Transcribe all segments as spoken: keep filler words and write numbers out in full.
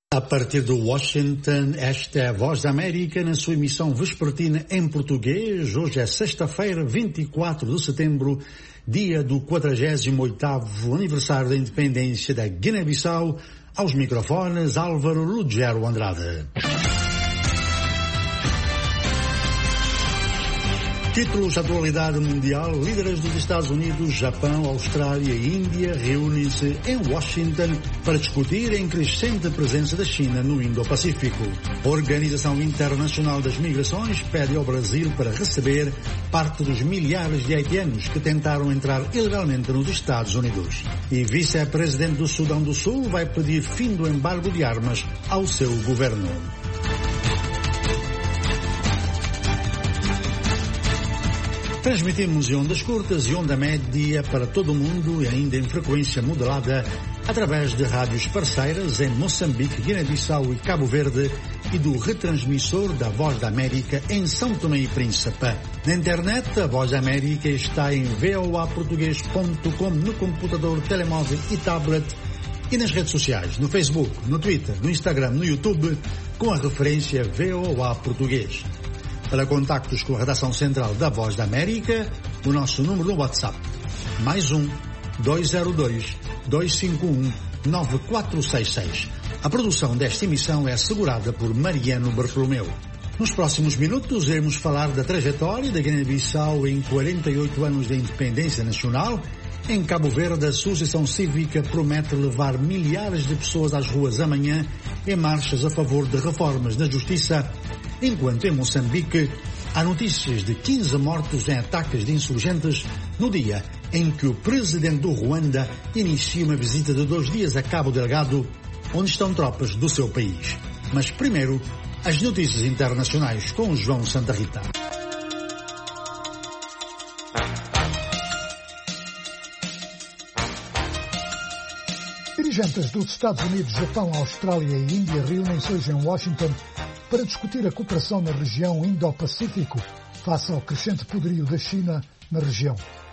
A partir de Washington, esta é a Voz da América na sua emissão vespertina em português. Hoje é sexta-feira, vinte e quatro de setembro, dia do quadragésimo oitavo aniversário da independência da Guiné-Bissau. Aos microfones, Álvaro Lugero Andrade. Títulos da atualidade mundial: líderes dos Estados Unidos, Japão, Austrália e Índia reúnem-se em Washington para discutir a crescente presença da China no Indo-Pacífico. A Organização Internacional das Migrações pede ao Brasil para receber parte dos milhares de haitianos que tentaram entrar ilegalmente nos Estados Unidos. E vice-presidente do Sudão do Sul vai pedir fim do embargo de armas ao seu governo. Transmitimos em ondas curtas e onda média para todo o mundo e ainda em frequência modulada através de rádios parceiras em Moçambique, Guiné-Bissau e Cabo Verde e do retransmissor da Voz da América em São Tomé e Príncipe. Na internet, a Voz da América está em voa português ponto com no computador, telemóvel e tablet e nas redes sociais, no Facebook, no Twitter, no Instagram, no YouTube, com a referência VOA Português. Para contactos com a redação central da Voz da América, o nosso número no WhatsApp, mais um, dois zero dois, dois cinco um, nove quatro seis seis. A produção desta emissão é assegurada por Mariano Bartolomeu. Nos próximos minutos iremos falar da trajetória da Guiné-Bissau em quarenta e oito anos de independência nacional. Em Cabo Verde, a Associação Cívica promete levar milhares de pessoas às ruas amanhã em marchas a favor de reformas na justiça, enquanto em Moçambique há notícias de quinze mortos em ataques de insurgentes no dia em que o presidente do Ruanda inicia uma visita de dois dias a Cabo Delgado, onde estão tropas do seu país. Mas primeiro, as notícias internacionais com João Santa Rita. Dirigentes dos Estados Unidos, Japão, Austrália e Índia reúnem-se hoje em Washington para discutir a cooperação na região Indo-Pacífico face ao crescente poderio da China na região.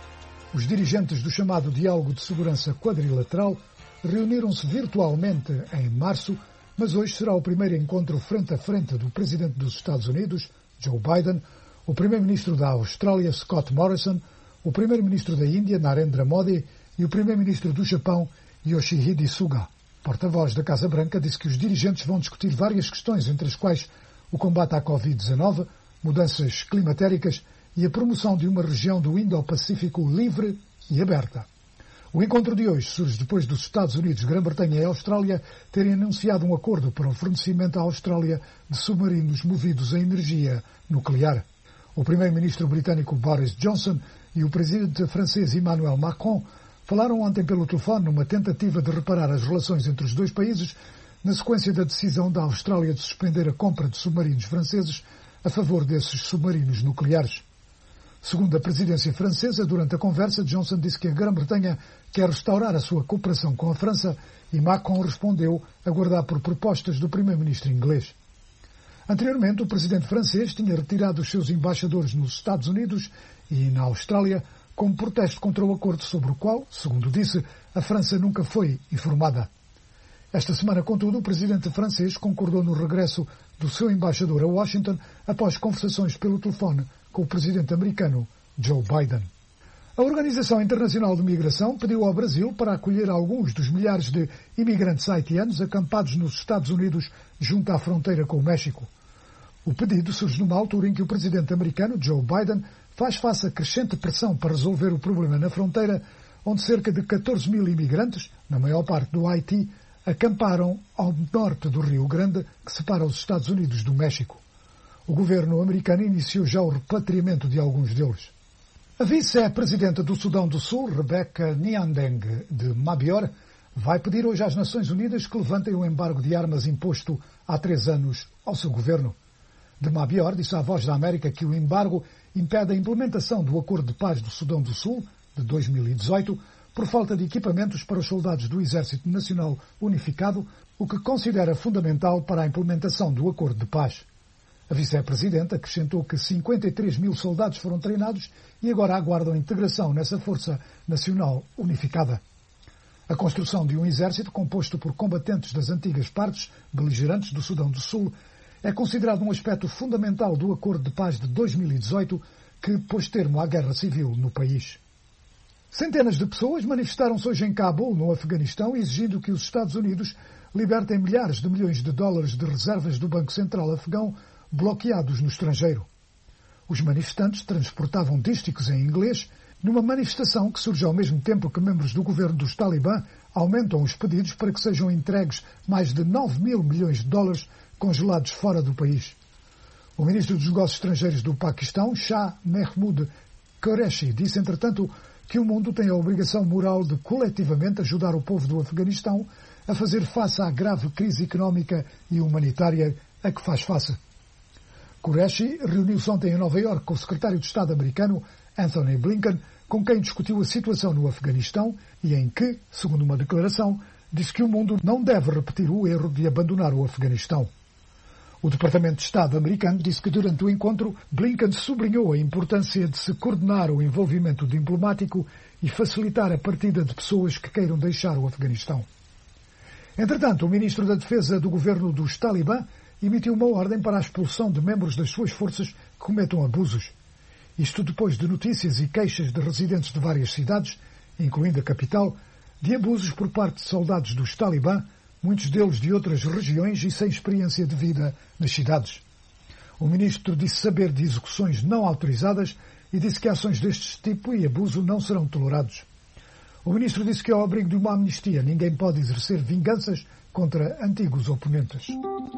Os dirigentes do chamado Diálogo de Segurança Quadrilateral reuniram-se virtualmente em março, mas hoje será o primeiro encontro frente a frente do presidente dos Estados Unidos, Joe Biden, o primeiro-ministro da Austrália, Scott Morrison, o primeiro-ministro da Índia, Narendra Modi, e o primeiro-ministro do Japão, Yoshihide Suga. Porta-voz da Casa Branca disse que os dirigentes vão discutir várias questões, entre as quais o combate à covid dezenove, mudanças climatéricas e a promoção de uma região do Indo-Pacífico livre e aberta. O encontro de hoje surge depois dos Estados Unidos, Grã-Bretanha e Austrália terem anunciado um acordo para o fornecimento à Austrália de submarinos movidos a energia nuclear. O primeiro-ministro britânico Boris Johnson e o presidente francês Emmanuel Macron falaram ontem pelo telefone numa tentativa de reparar as relações entre os dois países na sequência da decisão da Austrália de suspender a compra de submarinos franceses a favor desses submarinos nucleares. Segundo a presidência francesa, durante a conversa, Johnson disse que a Grã-Bretanha quer restaurar a sua cooperação com a França e Macron respondeu aguardar por propostas do primeiro-ministro inglês. Anteriormente, o presidente francês tinha retirado os seus embaixadores nos Estados Unidos e na Austrália como protesto contra o acordo sobre o qual, segundo disse, a França nunca foi informada. Esta semana, contudo, o presidente francês concordou no regresso do seu embaixador a Washington após conversações pelo telefone com o presidente americano Joe Biden. A Organização Internacional de Migração pediu ao Brasil para acolher alguns dos milhares de imigrantes haitianos acampados nos Estados Unidos junto à fronteira com o México. O pedido surge numa altura em que o presidente americano Joe Biden faz face a crescente pressão para resolver o problema na fronteira, onde cerca de catorze mil imigrantes, na maior parte do Haiti, acamparam ao norte do Rio Grande, que separa os Estados Unidos do México. O governo americano iniciou já o repatriamento de alguns deles. A vice-presidenta do Sudão do Sul, Rebecca Nyandeng de Mabior, vai pedir hoje às Nações Unidas que levantem o embargo de armas imposto há três anos ao seu governo. De Mabior disse à Voz da América que o embargo impede a implementação do Acordo de Paz do Sudão do Sul, de dois mil e dezoito, por falta de equipamentos para os soldados do Exército Nacional Unificado, o que considera fundamental para a implementação do Acordo de Paz. A vice-presidenta acrescentou que cinquenta e três mil soldados foram treinados e agora aguardam integração nessa Força Nacional Unificada. A construção de um exército composto por combatentes das antigas partes beligerantes do Sudão do Sul é considerado um aspecto fundamental do Acordo de Paz de dois mil e dezoito, que pôs termo à guerra civil no país. Centenas de pessoas manifestaram-se hoje em Cabul, no Afeganistão, exigindo que os Estados Unidos libertem milhares de milhões de dólares de reservas do Banco Central afegão bloqueados no estrangeiro. Os manifestantes transportavam dísticos em inglês numa manifestação que surge ao mesmo tempo que membros do governo dos Talibã aumentam os pedidos para que sejam entregues mais de nove mil milhões de dólares congelados fora do país. O ministro dos Negócios Estrangeiros do Paquistão, Shah Mahmood Qureshi, disse, entretanto, que o mundo tem a obrigação moral de coletivamente ajudar o povo do Afeganistão a fazer face à grave crise económica e humanitária a que faz face. Qureshi reuniu-se ontem em Nova Iorque com o secretário de Estado americano Anthony Blinken, com quem discutiu a situação no Afeganistão e em que, segundo uma declaração, disse que o mundo não deve repetir o erro de abandonar o Afeganistão. O Departamento de Estado americano disse que durante o encontro Blinken sublinhou a importância de se coordenar o envolvimento diplomático e facilitar a partida de pessoas que queiram deixar o Afeganistão. Entretanto, o ministro da Defesa do governo dos Talibã emitiu uma ordem para a expulsão de membros das suas forças que cometam abusos. Isto depois de notícias e queixas de residentes de várias cidades, incluindo a capital, de abusos por parte de soldados dos Talibã, muitos deles de outras regiões e sem experiência de vida nas cidades. O ministro disse saber de execuções não autorizadas e disse que ações deste tipo e abuso não serão tolerados. O ministro disse que, ao abrigo de uma amnistia, ninguém pode exercer vinganças contra antigos oponentes.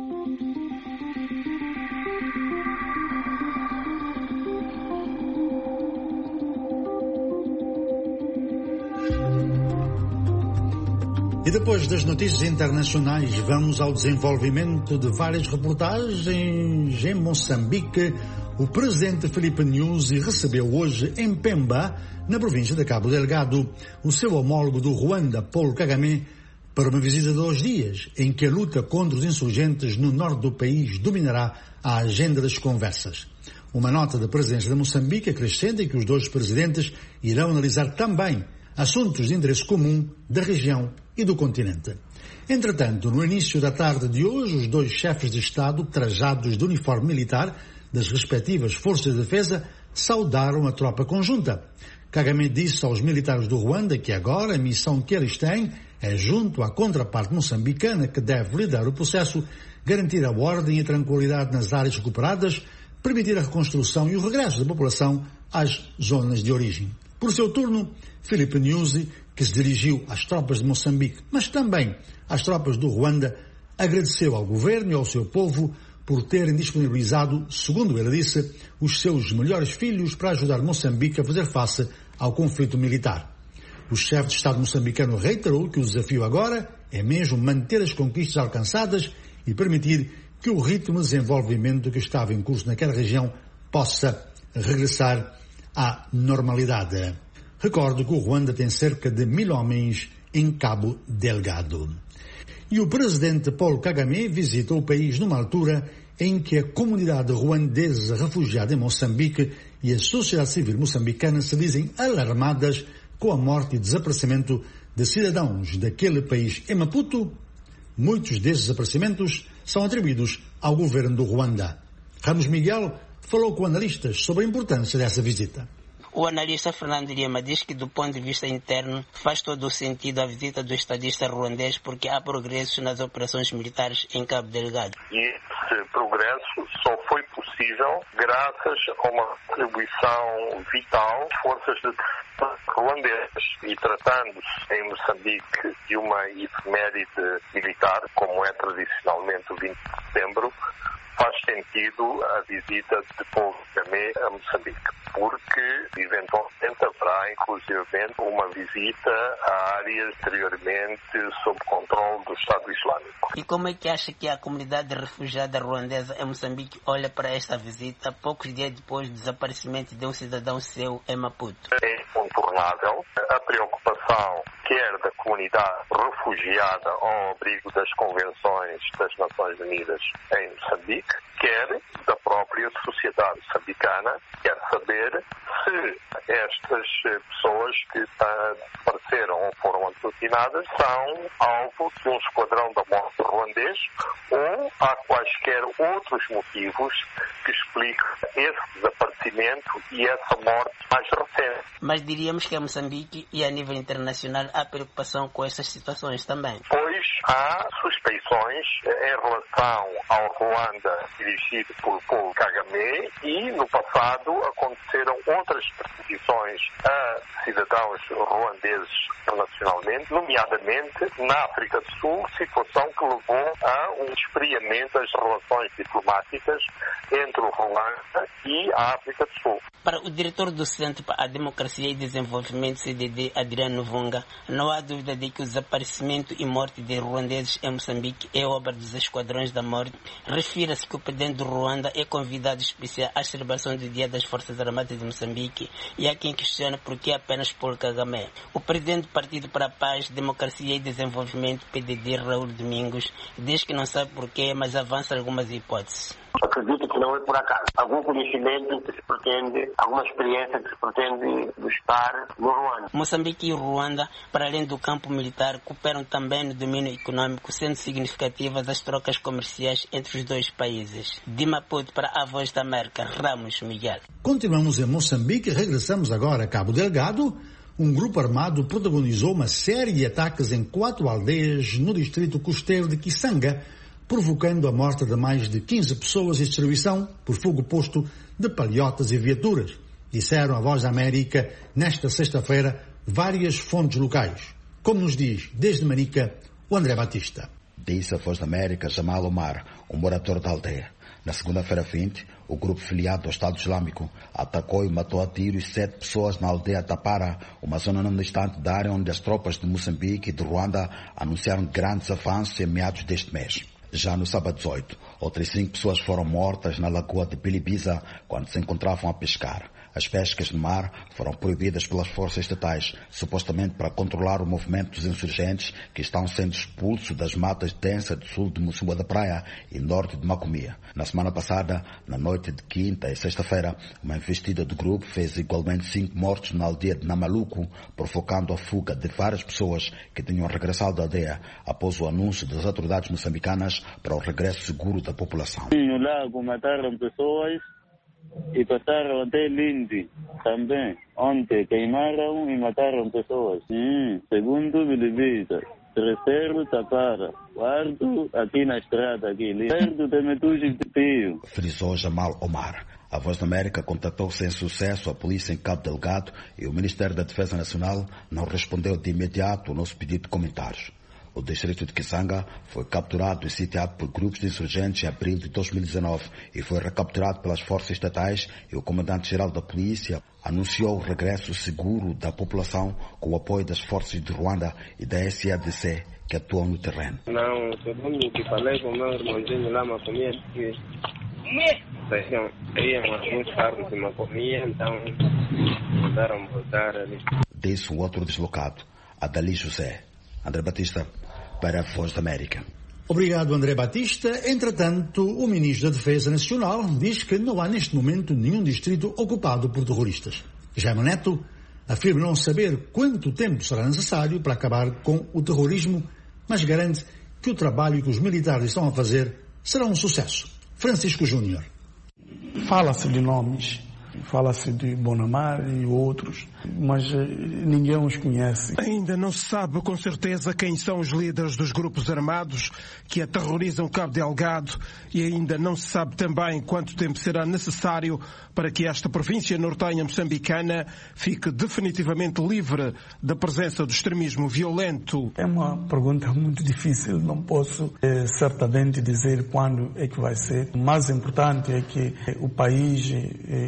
E depois das notícias internacionais, vamos ao desenvolvimento de várias reportagens. Em Moçambique, o presidente Filipe Nyusi recebeu hoje em Pemba, na província de Cabo Delgado, o seu homólogo do Ruanda, Paul Kagame, para uma visita de dois dias, em que a luta contra os insurgentes no norte do país dominará a agenda das conversas. Uma nota da presidência de Moçambique acrescenta que os dois presidentes irão analisar também assuntos de interesse comum da região e do continente. Entretanto, no início da tarde de hoje, os dois chefes de Estado, trajados de uniforme militar das respectivas forças de defesa, saudaram a tropa conjunta. Kagame disse aos militares do Ruanda que agora a missão que eles têm é, junto à contraparte moçambicana que deve liderar o processo, garantir a ordem e a tranquilidade nas áreas recuperadas, permitir a reconstrução e o regresso da população às zonas de origem. Por seu turno, Filipe Nyusi, que se dirigiu às tropas de Moçambique, mas também às tropas do Ruanda, agradeceu ao governo e ao seu povo por terem disponibilizado, segundo ele disse, os seus melhores filhos para ajudar Moçambique a fazer face ao conflito militar. O chefe de Estado moçambicano reiterou que o desafio agora é mesmo manter as conquistas alcançadas e permitir que o ritmo de desenvolvimento que estava em curso naquela região possa regressar à normalidade. Recordo que o Ruanda tem cerca de mil homens em Cabo Delgado. E o presidente Paul Kagame visita o país numa altura em que a comunidade ruandesa refugiada em Moçambique e a sociedade civil moçambicana se dizem alarmadas com a morte e desaparecimento de cidadãos daquele país em Maputo. Muitos desses desaparecimentos são atribuídos ao governo do Ruanda. Ramos Miguel falou com analistas sobre a importância dessa visita. O analista Fernando Lima diz que, do ponto de vista interno, faz todo o sentido a visita do estadista ruandês porque há progressos nas operações militares em Cabo Delgado. E esse progresso só foi possível graças a uma contribuição vital de forças de ruandesas. E tratando-se em Moçambique de uma efeméride militar, como é tradicionalmente o vinte de setembro, faz sentido a visita de Paul Kagame a Moçambique, porque eventualmente haverá inclusivamente uma visita a áreas anteriormente sob controle do Estado Islâmico. E como é que acha que a comunidade refugiada ruandesa em Moçambique olha para esta visita, poucos dias depois do desaparecimento de um cidadão seu em Maputo? É um incontornável. A preocupação quer da comunidade refugiada ao abrigo das convenções das Nações Unidas em Moçambique, quer da própria sociedade moçambicana, quer saber se estas pessoas que desapareceram ou foram assassinadas são alvo de um esquadrão da morte ruandês ou há quaisquer outros motivos que explicam esse desaparecimento e essa morte mais recente. Mas diríamos que a Moçambique e a nível internacional há preocupação com essas situações também. Pois há suspeições em relação ao Ruanda dirigido por Paul Kagame e no passado aconteceram outras perseguições a cidadãos ruandeses internacionalmente, nomeadamente na África do Sul, situação que levou a um esfriamento das relações diplomáticas entre o Ruanda e a África do Sul. Para o diretor do Centro para a Democracia e Desenvolvimento, C D D, Adriano Vunga, não há dúvida de que o desaparecimento e morte de ruandeses em Moçambique é obra dos esquadrões da morte. Refira-se que o presidente do Ruanda é convidado especial à celebração do Dia das Forças Armadas de Moçambique e há quem questiona por que apenas Paul Kagame. O presidente do Partido para a Paz, Democracia e Desenvolvimento, P D D, Raul Domingos, diz que não sabe porquê, mas avança algumas hipóteses. Acredito que não é por acaso. Algum conhecimento que se pretende, alguma experiência que se pretende buscar no Ruanda. Moçambique e Ruanda, para além do campo militar, cooperam também no domínio econômico, sendo significativas as trocas comerciais entre os dois países. De Maputo para a Voz da América, Ramos Miguel. Continuamos em Moçambique, regressamos agora a Cabo Delgado. Um grupo armado protagonizou uma série de ataques em quatro aldeias no distrito costeiro de Kisanga, provocando a morte de mais de quinze pessoas e destruição por fogo posto de palhotas e viaturas, disseram à Voz da América nesta sexta-feira várias fontes locais. Como nos diz desde Manica o André Batista. Disse a Voz da América Jamal Omar, um morador da aldeia. Na segunda-feira vinte, o grupo filiado ao Estado Islâmico atacou e matou a tiros sete pessoas na aldeia Tapara, uma zona não distante da área onde as tropas de Moçambique e de Ruanda anunciaram grandes avanços em meados deste mês. Já no sábado dezoito, outras cinco pessoas foram mortas na lagoa de Bilibiza quando se encontravam a pescar. As pescas no mar foram proibidas pelas forças estatais, supostamente para controlar o movimento dos insurgentes que estão sendo expulsos das matas densas do sul de Mocimboa da Praia e norte de Macomia. Na semana passada, na noite de quinta e sexta-feira, uma investida do grupo fez igualmente cinco mortos na aldeia de Namaluco, provocando a fuga de várias pessoas que tinham regressado da aldeia após o anúncio das autoridades moçambicanas para o regresso seguro da população. No lago mataram pessoas e passaram até Lindi também. Ontem queimaram e mataram pessoas. Hum, segundo, Bilibiza. Terceiro, Tapara. Quarto, aqui na estrada, aqui. Certo, Temetuji de Pio. Frisou Jamal Omar. A Voz da América contatou sem sucesso a polícia em Cabo Delgado e o Ministério da Defesa Nacional não respondeu de imediato ao nosso pedido de comentários. O distrito de Kisanga foi capturado e sitiado por grupos de insurgentes em abril de dois mil e dezenove e foi recapturado pelas forças estatais e o comandante-geral da polícia anunciou o regresso seguro da população com o apoio das forças de Ruanda e da S A D C que atuam no terreno. Não, segundo o que falei com o meu irmãozinho lá, Macomia, que iam alguns carros de Macomia, então mandaram voltar ali. Disse um outro deslocado, Adali José. André Batista, para a Voz da América. Obrigado, André Batista. Entretanto, o Ministro da Defesa Nacional diz que não há neste momento nenhum distrito ocupado por terroristas. Jaime Neto afirma não saber quanto tempo será necessário para acabar com o terrorismo, mas garante que o trabalho que os militares estão a fazer será um sucesso. Francisco Júnior. Fala-se de nomes, fala-se de Bonamar e outros, mas ninguém os conhece. Ainda não se sabe com certeza quem são os líderes dos grupos armados que aterrorizam Cabo Delgado e ainda não se sabe também quanto tempo será necessário para que esta província nortenha moçambicana fique definitivamente livre da presença do extremismo violento. É uma pergunta muito difícil, não posso é, certamente dizer quando é que vai ser. O mais importante é que o país é, está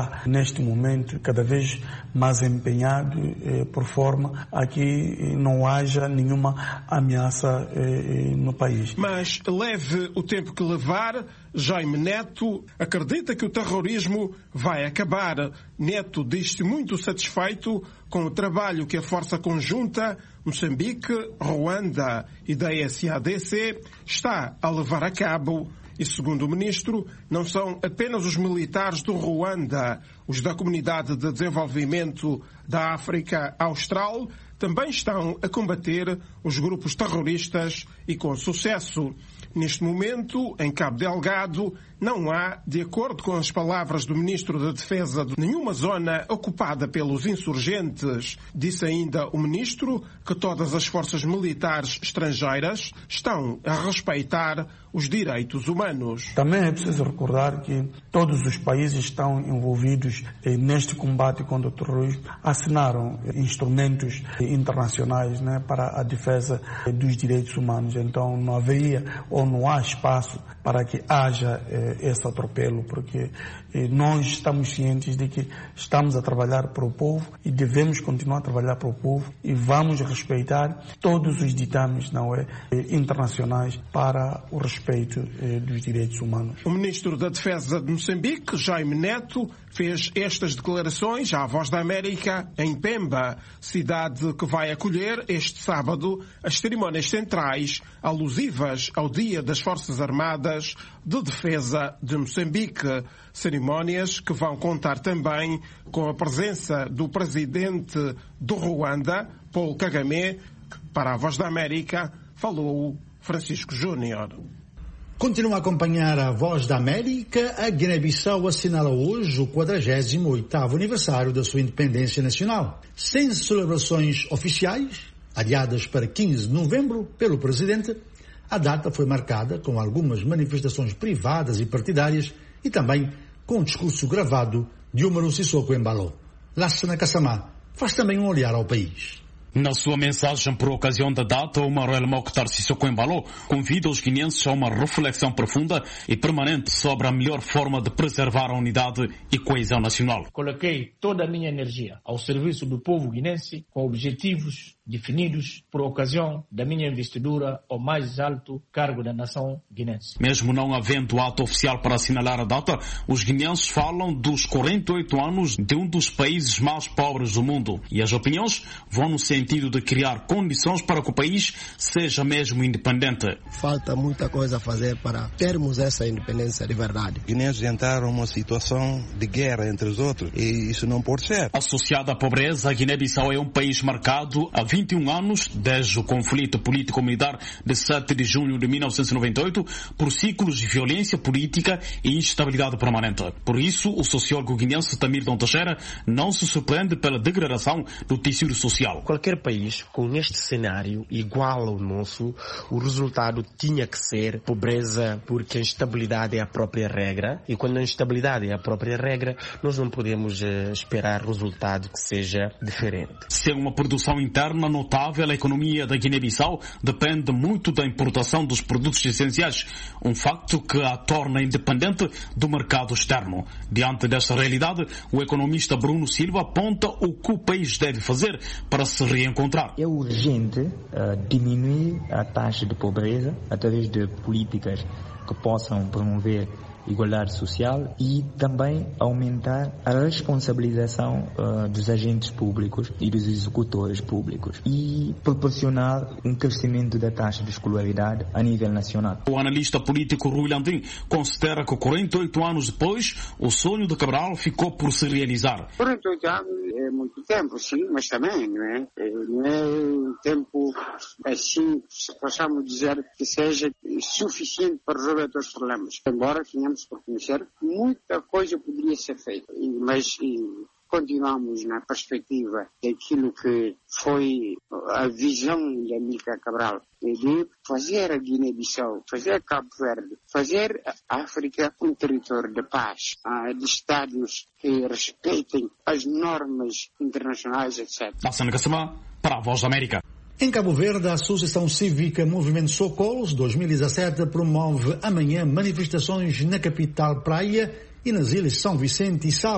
está neste momento cada vez mais empenhado eh, por forma a que não haja nenhuma ameaça eh, no país. Mas leve o tempo que levar, Jaime Neto acredita que o terrorismo vai acabar. Neto diz-se muito satisfeito com o trabalho que a Força Conjunta Moçambique, Ruanda e da S A D C está a levar a cabo. E, segundo o ministro, não são apenas os militares do Ruanda, os da Comunidade de Desenvolvimento da África Austral, também estão a combater os grupos terroristas e com sucesso. Neste momento, em Cabo Delgado, não há, de acordo com as palavras do Ministro da Defesa, nenhuma zona ocupada pelos insurgentes. Disse ainda o Ministro que todas as forças militares estrangeiras estão a respeitar os direitos humanos. Também é preciso recordar que todos os países estão envolvidos eh, neste combate contra o terrorismo, assinaram eh, instrumentos eh, internacionais, né, para a defesa eh, dos direitos humanos. Então não haveria ou não há espaço para que haja eh, esse atropelo, porque eh, nós estamos cientes de que estamos a trabalhar para o povo e devemos continuar a trabalhar para o povo e vamos respeitar todos os ditames, não é, eh, internacionais para o respeito eh, dos direitos humanos. O Ministro da Defesa de Moçambique, Jaime Neto, fez estas declarações à Voz da América em Pemba, cidade que vai acolher este sábado as cerimónias centrais alusivas ao Dia das Forças Armadas de Defesa de Moçambique. Cerimónias que vão contar também com a presença do presidente do Ruanda, Paul Kagame. Para a Voz da América, falou Francisco Júnior. Continua a acompanhar a Voz da América. A Guiné-Bissau assinala hoje o quadragésimo oitavo aniversário da sua independência nacional. Sem celebrações oficiais, adiadas para quinze de novembro pelo presidente, a data foi marcada com algumas manifestações privadas e partidárias e também com um discurso gravado de Umaru Sissoko Embalo. Lassana Kassamá faz também um olhar ao país. Na sua mensagem por ocasião da data, o Manuel Mokhtar Sissoko Embalo convida os guineenses a uma reflexão profunda e permanente sobre a melhor forma de preservar a unidade e coesão nacional. Coloquei toda a minha energia ao serviço do povo guinense com objetivos definidos por ocasião da minha investidura ao mais alto cargo da nação guinense. Mesmo não havendo ato oficial para assinalar a data, os guineenses falam dos quarenta e oito anos de um dos países mais pobres do mundo. E as opiniões vão no sentido de criar condições para que o país seja mesmo independente. Falta muita coisa a fazer para termos essa independência de verdade. Os guineenses entraram numa situação de guerra entre os outros e isso não pode ser. Associada à pobreza, a Guiné-Bissau é um país marcado há vinte e um anos, desde o conflito político-militar de sete de junho de mil novecentos e noventa e oito, por ciclos de violência política e instabilidade permanente. Por isso, o sociólogo guinense Tamir Teixeira não se surpreende pela degradação do tecido social. Qualquer país com este cenário igual ao nosso, o resultado tinha que ser pobreza, porque a instabilidade é a própria regra, e quando a instabilidade é a própria regra, nós não podemos uh, esperar resultado que seja diferente. Sem uma produção interna notável, a economia da Guiné-Bissau depende muito da importação dos produtos essenciais, um facto que a torna independente do mercado externo. Diante desta realidade, o economista Bruno Silva aponta o que o país deve fazer para se reencontrar. É urgente uh, diminuir a taxa de pobreza através de políticas que possam promover igualdade social e também aumentar a responsabilização uh, dos agentes públicos e dos executores públicos e proporcionar um crescimento da taxa de escolaridade a nível nacional. O analista político Rui Landim considera que quarenta e oito anos depois, o sonho de Cabral ficou por se realizar. quarenta e oito anos é muito tempo, sim, mas também não é, não é um tempo assim, se possamos dizer que seja suficiente para resolver todos os problemas. Embora tenhamos por conhecer, muita coisa poderia ser feita, mas e, continuamos na perspectiva daquilo que foi a visão de Amílcar Cabral, de fazer a Guiné-Bissau, fazer Cabo Verde, fazer a África um território de paz, de Estados que respeitem as normas internacionais, etcétera. Lassana Kassamá, para a Voz da América. Em Cabo Verde, a Associação Cívica Movimento Socorros dois mil e dezassete promove amanhã manifestações na capital Praia e nas ilhas São Vicente e Sal,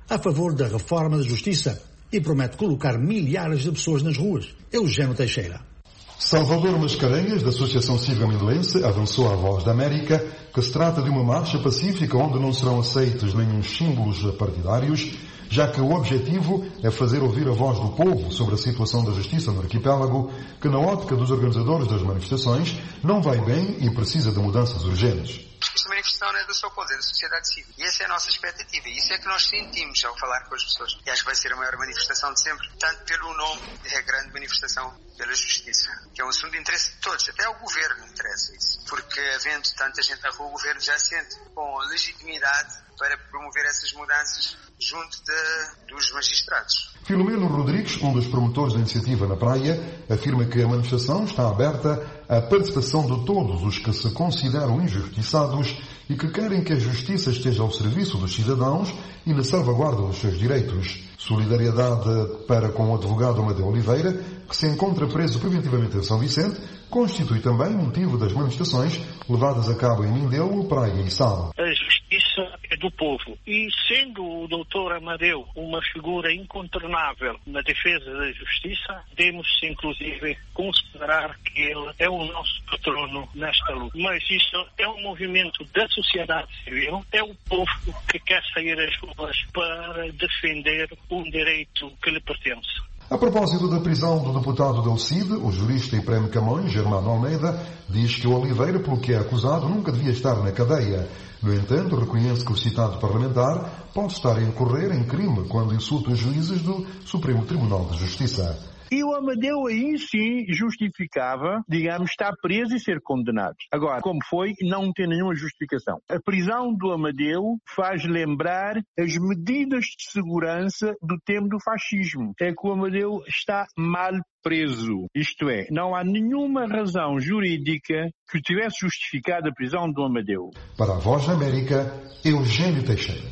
a favor da reforma da justiça e promete colocar milhares de pessoas nas ruas. Eugênio Teixeira. Salvador Mascarenhas, da Associação Cívica Amendoense, avançou à Voz da América que se trata de uma marcha pacífica onde não serão aceitos nenhum símbolos partidários, já que o objetivo é fazer ouvir a voz do povo sobre a situação da justiça no arquipélago, que na ótica dos organizadores das manifestações não vai bem e precisa de mudanças urgentes. Esta manifestação não é do seu povo, é da sociedade civil. E essa é a nossa expectativa. E isso é que nós sentimos ao falar com as pessoas. E acho que vai ser a maior manifestação de sempre, tanto pelo nome, é a grande manifestação pela justiça, que é um assunto de interesse de todos. Até ao governo interessa isso. Porque, havendo tanta gente na rua, o governo já sente com legitimidade para promover essas mudanças junto de, dos magistrados. Filomeno Rodrigues, um dos promotores da iniciativa na Praia, afirma que a manifestação está aberta à participação de todos os que se consideram injustiçados e que querem que a justiça esteja ao serviço dos cidadãos e na salvaguarda dos seus direitos. Solidariedade para com o advogado Amadeu Oliveira, que se encontra preso preventivamente em São Vicente, constitui também motivo das manifestações levadas a cabo em Mindelo, Praia e Sal. A justiça é do povo e, sendo o doutor Amadeu uma figura incontornável na defesa da justiça, devemos inclusive considerar que ele é o nosso patrono nesta luta. Mas isso é um movimento da sociedade civil, é o povo que quer sair às ruas para defender um direito que lhe pertence. A propósito da prisão do deputado Del Cid, o jurista e prémio Camões, Germano Almeida, diz que o Oliveira, pelo que é acusado, nunca devia estar na cadeia. No entanto, reconhece que o citado parlamentar pode estar a incorrer em crime quando insulta os juízes do Supremo Tribunal de Justiça. E o Amadeu aí sim justificava, digamos, estar preso e ser condenado. Agora, como foi, não tem nenhuma justificação. A prisão do Amadeu faz lembrar as medidas de segurança do tempo do fascismo. É que o Amadeu está mal preso. Isto é, não há nenhuma razão jurídica que tivesse justificado a prisão do Amadeu. Para a Voz da América, Eugênio Teixeira.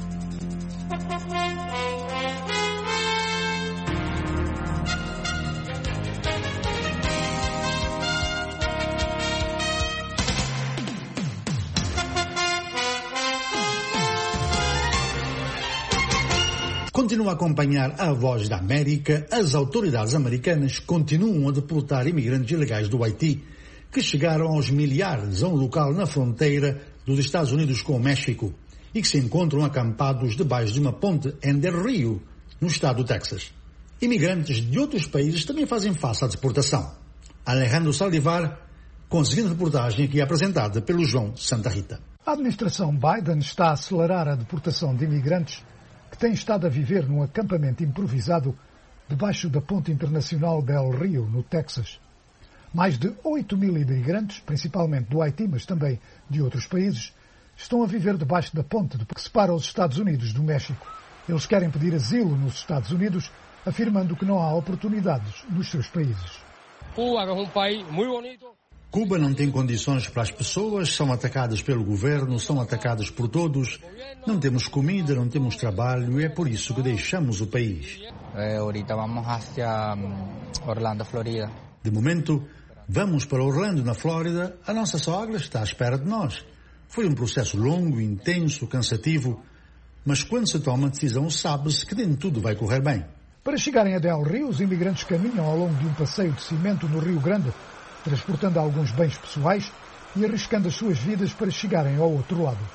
Continua a acompanhar a Voz da América. As autoridades americanas continuam a deportar imigrantes ilegais do Haiti, que chegaram aos milhares a um local na fronteira dos Estados Unidos com o México e que se encontram acampados debaixo de uma ponte em Del Rio, no estado do Texas. Imigrantes de outros países também fazem face à deportação. Alejandro Saldivar, com a seguinte reportagem aqui apresentada pelo João Santa Rita. A administração Biden está a acelerar a deportação de imigrantes que têm estado a viver num acampamento improvisado debaixo da ponte internacional Del Rio, no Texas. Mais de oito mil imigrantes, principalmente do Haiti, mas também de outros países, estão a viver debaixo da ponte que separa os Estados Unidos do México. Eles querem pedir asilo nos Estados Unidos, afirmando que não há oportunidades nos seus países. Cuba é um país muito bonito. Cuba não tem condições para as pessoas, são atacadas pelo governo, são atacadas por todos. Não temos comida, não temos trabalho e é por isso que deixamos o país. É, ahorita vamos hacia Orlando, Florida. De momento, vamos para Orlando, na Flórida. A nossa sogra está à espera de nós. Foi um processo longo, intenso, cansativo, mas quando se toma a decisão, sabe-se que nem tudo vai correr bem. Para chegarem a Del Rio, os imigrantes caminham ao longo de um passeio de cimento no Rio Grande, transportando alguns bens pessoais e arriscando as suas vidas para chegarem ao outro lado.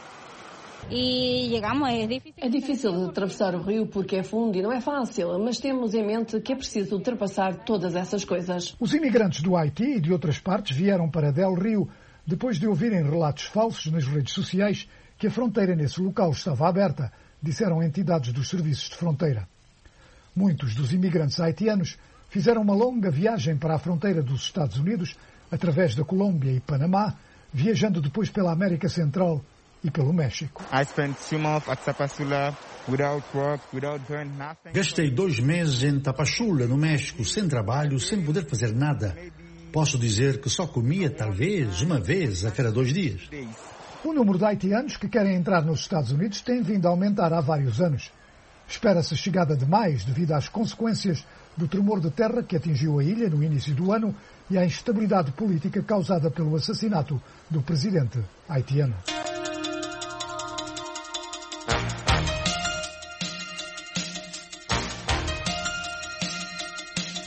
É difícil atravessar o rio porque é fundo e não é fácil, mas temos em mente que é preciso ultrapassar todas essas coisas. Os imigrantes do Haiti e de outras partes vieram para Del Rio depois de ouvirem relatos falsos nas redes sociais que a fronteira nesse local estava aberta, disseram entidades dos serviços de fronteira. Muitos dos imigrantes haitianos fizeram uma longa viagem para a fronteira dos Estados Unidos, através da Colômbia e Panamá, viajando depois pela América Central e pelo México. Gastei dois meses em Tapachula, no México, sem trabalho, sem poder fazer nada. Posso dizer que só comia talvez uma vez a cada dois dias. O número de haitianos que querem entrar nos Estados Unidos tem vindo a aumentar há vários anos. Espera-se a chegada de mais devido às consequências do tremor de terra que atingiu a ilha no início do ano e à instabilidade política causada pelo assassinato do presidente haitiano.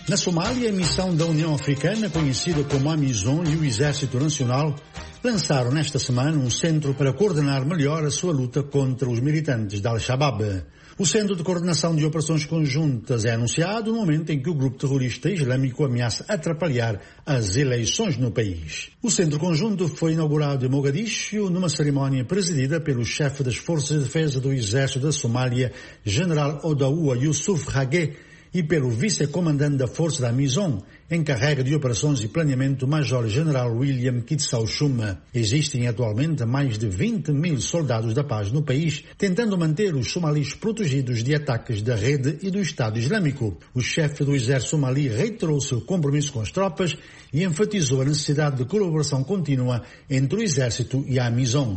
Na Somália, a missão da União Africana, conhecida como AMISOM, e o Exército Nacional lançaram nesta semana um centro para coordenar melhor a sua luta contra os militantes da Al-Shabaab. O Centro de Coordenação de Operações Conjuntas é anunciado no momento em que o grupo terrorista islâmico ameaça atrapalhar as eleições no país. O Centro Conjunto foi inaugurado em Mogadiscio numa cerimónia presidida pelo chefe das Forças de Defesa do Exército da Somália, General Odaoua Yusuf Hage, e pelo vice-comandante da Força da AMISOM, encarrega de operações e planeamento, Major-General William Kitsau Shuma. Existem atualmente mais de vinte mil soldados da paz no país, tentando manter os somalis protegidos de ataques da rede e do Estado Islâmico. O chefe do exército somali reiterou seu compromisso com as tropas e enfatizou a necessidade de colaboração contínua entre o exército e a AMISOM.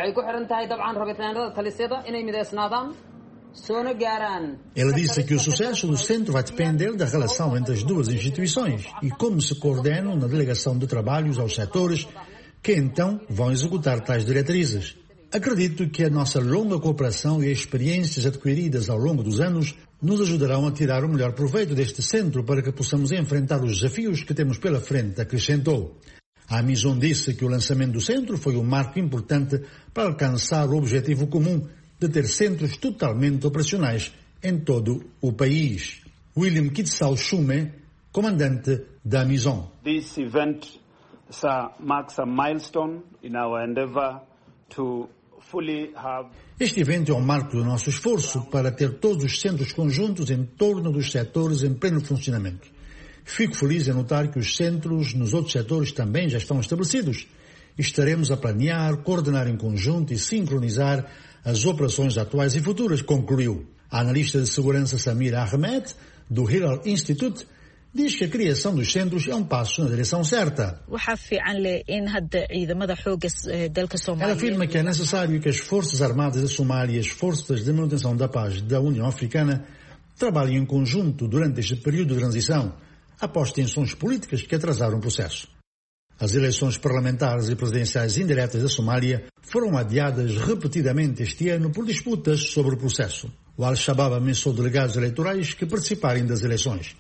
Ela disse que o sucesso do centro vai depender da relação entre as duas instituições e como se coordenam na delegação de trabalhos aos setores que então vão executar tais diretrizes. Acredito que a nossa longa cooperação e as experiências adquiridas ao longo dos anos nos ajudarão a tirar o melhor proveito deste centro para que possamos enfrentar os desafios que temos pela frente, acrescentou. A AMISOM disse que o lançamento do centro foi um marco importante para alcançar o objetivo comum de ter centros totalmente operacionais em todo o país. William Kitsau Shume, comandante da AMISOM. This event sir, marks a milestone in our endeavor to fully have... Este evento é um marco do nosso esforço para ter todos os centros conjuntos em torno dos setores em pleno funcionamento. Fico feliz em notar que os centros nos outros setores também já estão estabelecidos. Estaremos a planear, coordenar em conjunto e sincronizar as operações atuais e futuras, concluiu. A analista de segurança Samir Ahmed, do Hilal Institute, diz que a criação dos centros é um passo na direção certa. Ela afirma que é necessário que as Forças Armadas da Somália e as Forças de Manutenção da Paz da União Africana trabalhem em conjunto durante este período de transição, após tensões políticas que atrasaram o processo. As eleições parlamentares e presidenciais indiretas da Somália foram adiadas repetidamente este ano por disputas sobre o processo. O Al-Shabaab ameaçou delegados eleitorais que participarem das eleições.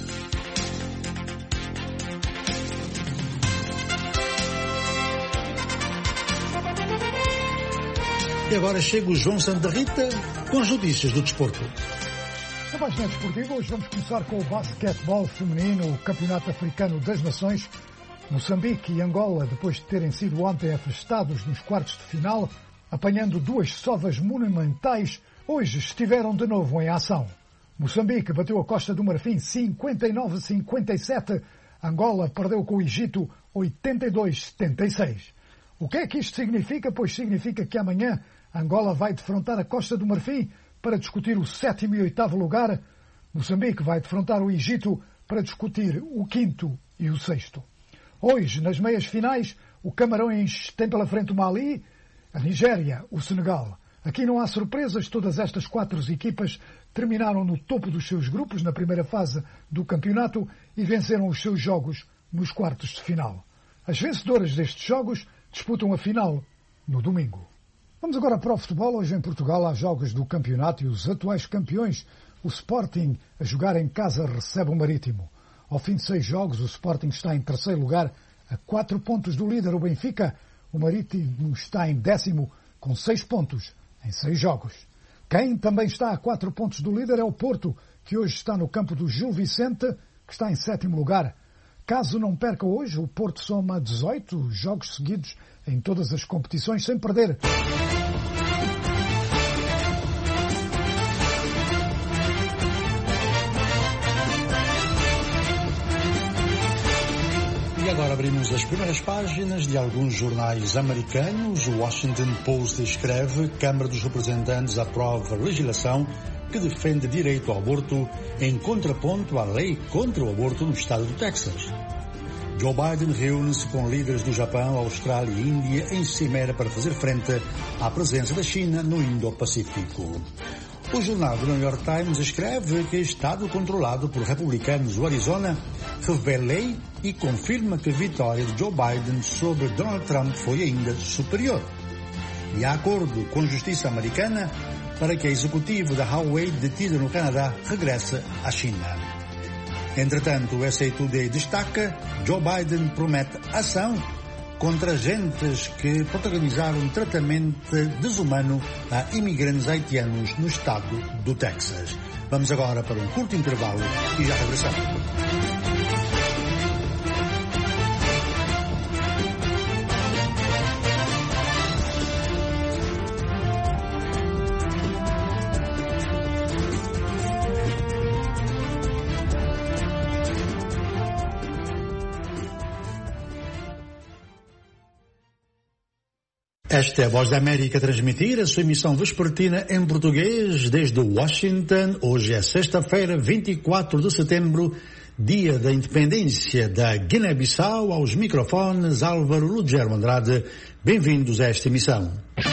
E agora chega o João Santa Rita com as notícias do desporto. Na página desportiva, hoje vamos começar com o basquetebol feminino, o Campeonato Africano das Nações. Moçambique e Angola, depois de terem sido ontem afastados nos quartos de final, apanhando duas sovas monumentais, hoje estiveram de novo em ação. Moçambique bateu a Costa do Marfim cinquenta e nove a cinquenta e sete, Angola perdeu com o Egito oitenta e dois a setenta e seis. O que é que isto significa? Pois significa que amanhã Angola vai defrontar a Costa do Marfim para discutir o sétimo e oitavo lugar. Moçambique vai defrontar o Egito para discutir o quinto e o sexto. Hoje, nas meias finais, o Camarões tem pela frente o Mali, a Nigéria, o Senegal. Aqui não há surpresas, todas estas quatro equipas terminaram no topo dos seus grupos na primeira fase do campeonato e venceram os seus jogos nos quartos de final. As vencedoras destes jogos disputam a final no domingo. Vamos agora para o futebol. Hoje em Portugal há jogos do campeonato e os atuais campeões, o Sporting, a jogar em casa, recebe o Marítimo. Ao fim de seis jogos, o Sporting está em terceiro lugar, a quatro pontos do líder, o Benfica. O Marítimo está em décimo, com seis pontos, em seis jogos. Quem também está a quatro pontos do líder é o Porto, que hoje está no campo do Gil Vicente, que está em sétimo lugar. Caso não perca hoje, o Porto soma dezoito jogos seguidos em todas as competições, sem perder. E agora abrimos as primeiras páginas de alguns jornais americanos. O Washington Post escreve: Câmara dos Representantes aprova legislação que defende direito ao aborto em contraponto à lei contra o aborto no estado do Texas. Joe Biden reúne-se com líderes do Japão, Austrália e Índia em cimeira para fazer frente à presença da China no Indo-Pacífico. O jornal do New York Times escreve que estado controlado por republicanos do Arizona revela lei e confirma que a vitória de Joe Biden sobre Donald Trump foi ainda superior. E há acordo com a justiça americana para que a executiva da Huawei detida no Canadá regresse à China. Entretanto, o S A Today destaca: Joe Biden promete ação contra agentes que protagonizaram tratamento desumano a imigrantes haitianos no estado do Texas. Vamos agora para um curto intervalo e já regressamos. Esta é a Voz da América a transmitir a sua emissão vespertina em português desde Washington. Hoje é sexta-feira, vinte e quatro de setembro, dia da independência da Guiné-Bissau. Aos microfones, Álvaro Lugero Andrade. Bem-vindos a esta emissão.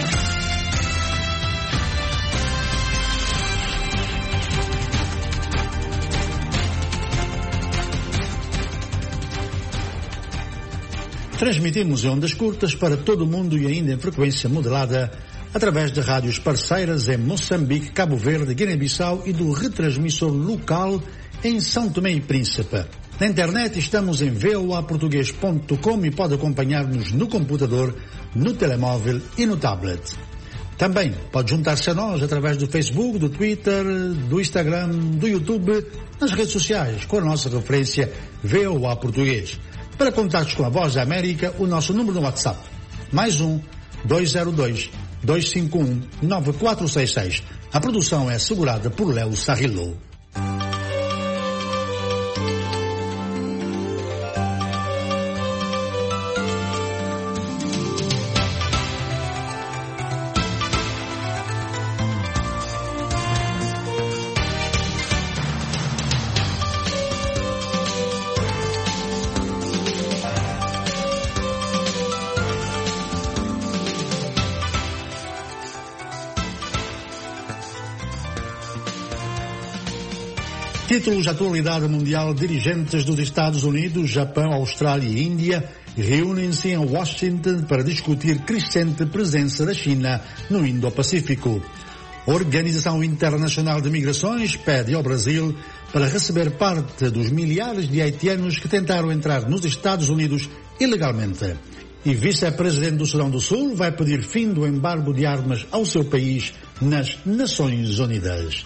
Transmitimos em ondas curtas para todo o mundo e ainda em frequência modulada através de rádios parceiras em Moçambique, Cabo Verde, Guiné-Bissau e do retransmissor local em São Tomé e Príncipe. Na internet estamos em v o a português ponto com e pode acompanhar-nos no computador, no telemóvel e no tablet. Também pode juntar-se a nós através do Facebook, do Twitter, do Instagram, do YouTube, nas redes sociais, com a nossa referência V O A Português. Para contatos com a Voz da América, o nosso número no WhatsApp, mais um, dois zero dois, dois cinco um, nove quatro seis seis. A produção é assegurada por Léo Sarrilo. Títulos de atualidade mundial: dirigentes dos Estados Unidos, Japão, Austrália e Índia reúnem-se em Washington para discutir crescente presença da China no Indo-Pacífico. A Organização Internacional de Migrações pede ao Brasil para receber parte dos milhares de haitianos que tentaram entrar nos Estados Unidos ilegalmente. E vice-presidente do Sudão do Sul vai pedir fim do embargo de armas ao seu país nas Nações Unidas.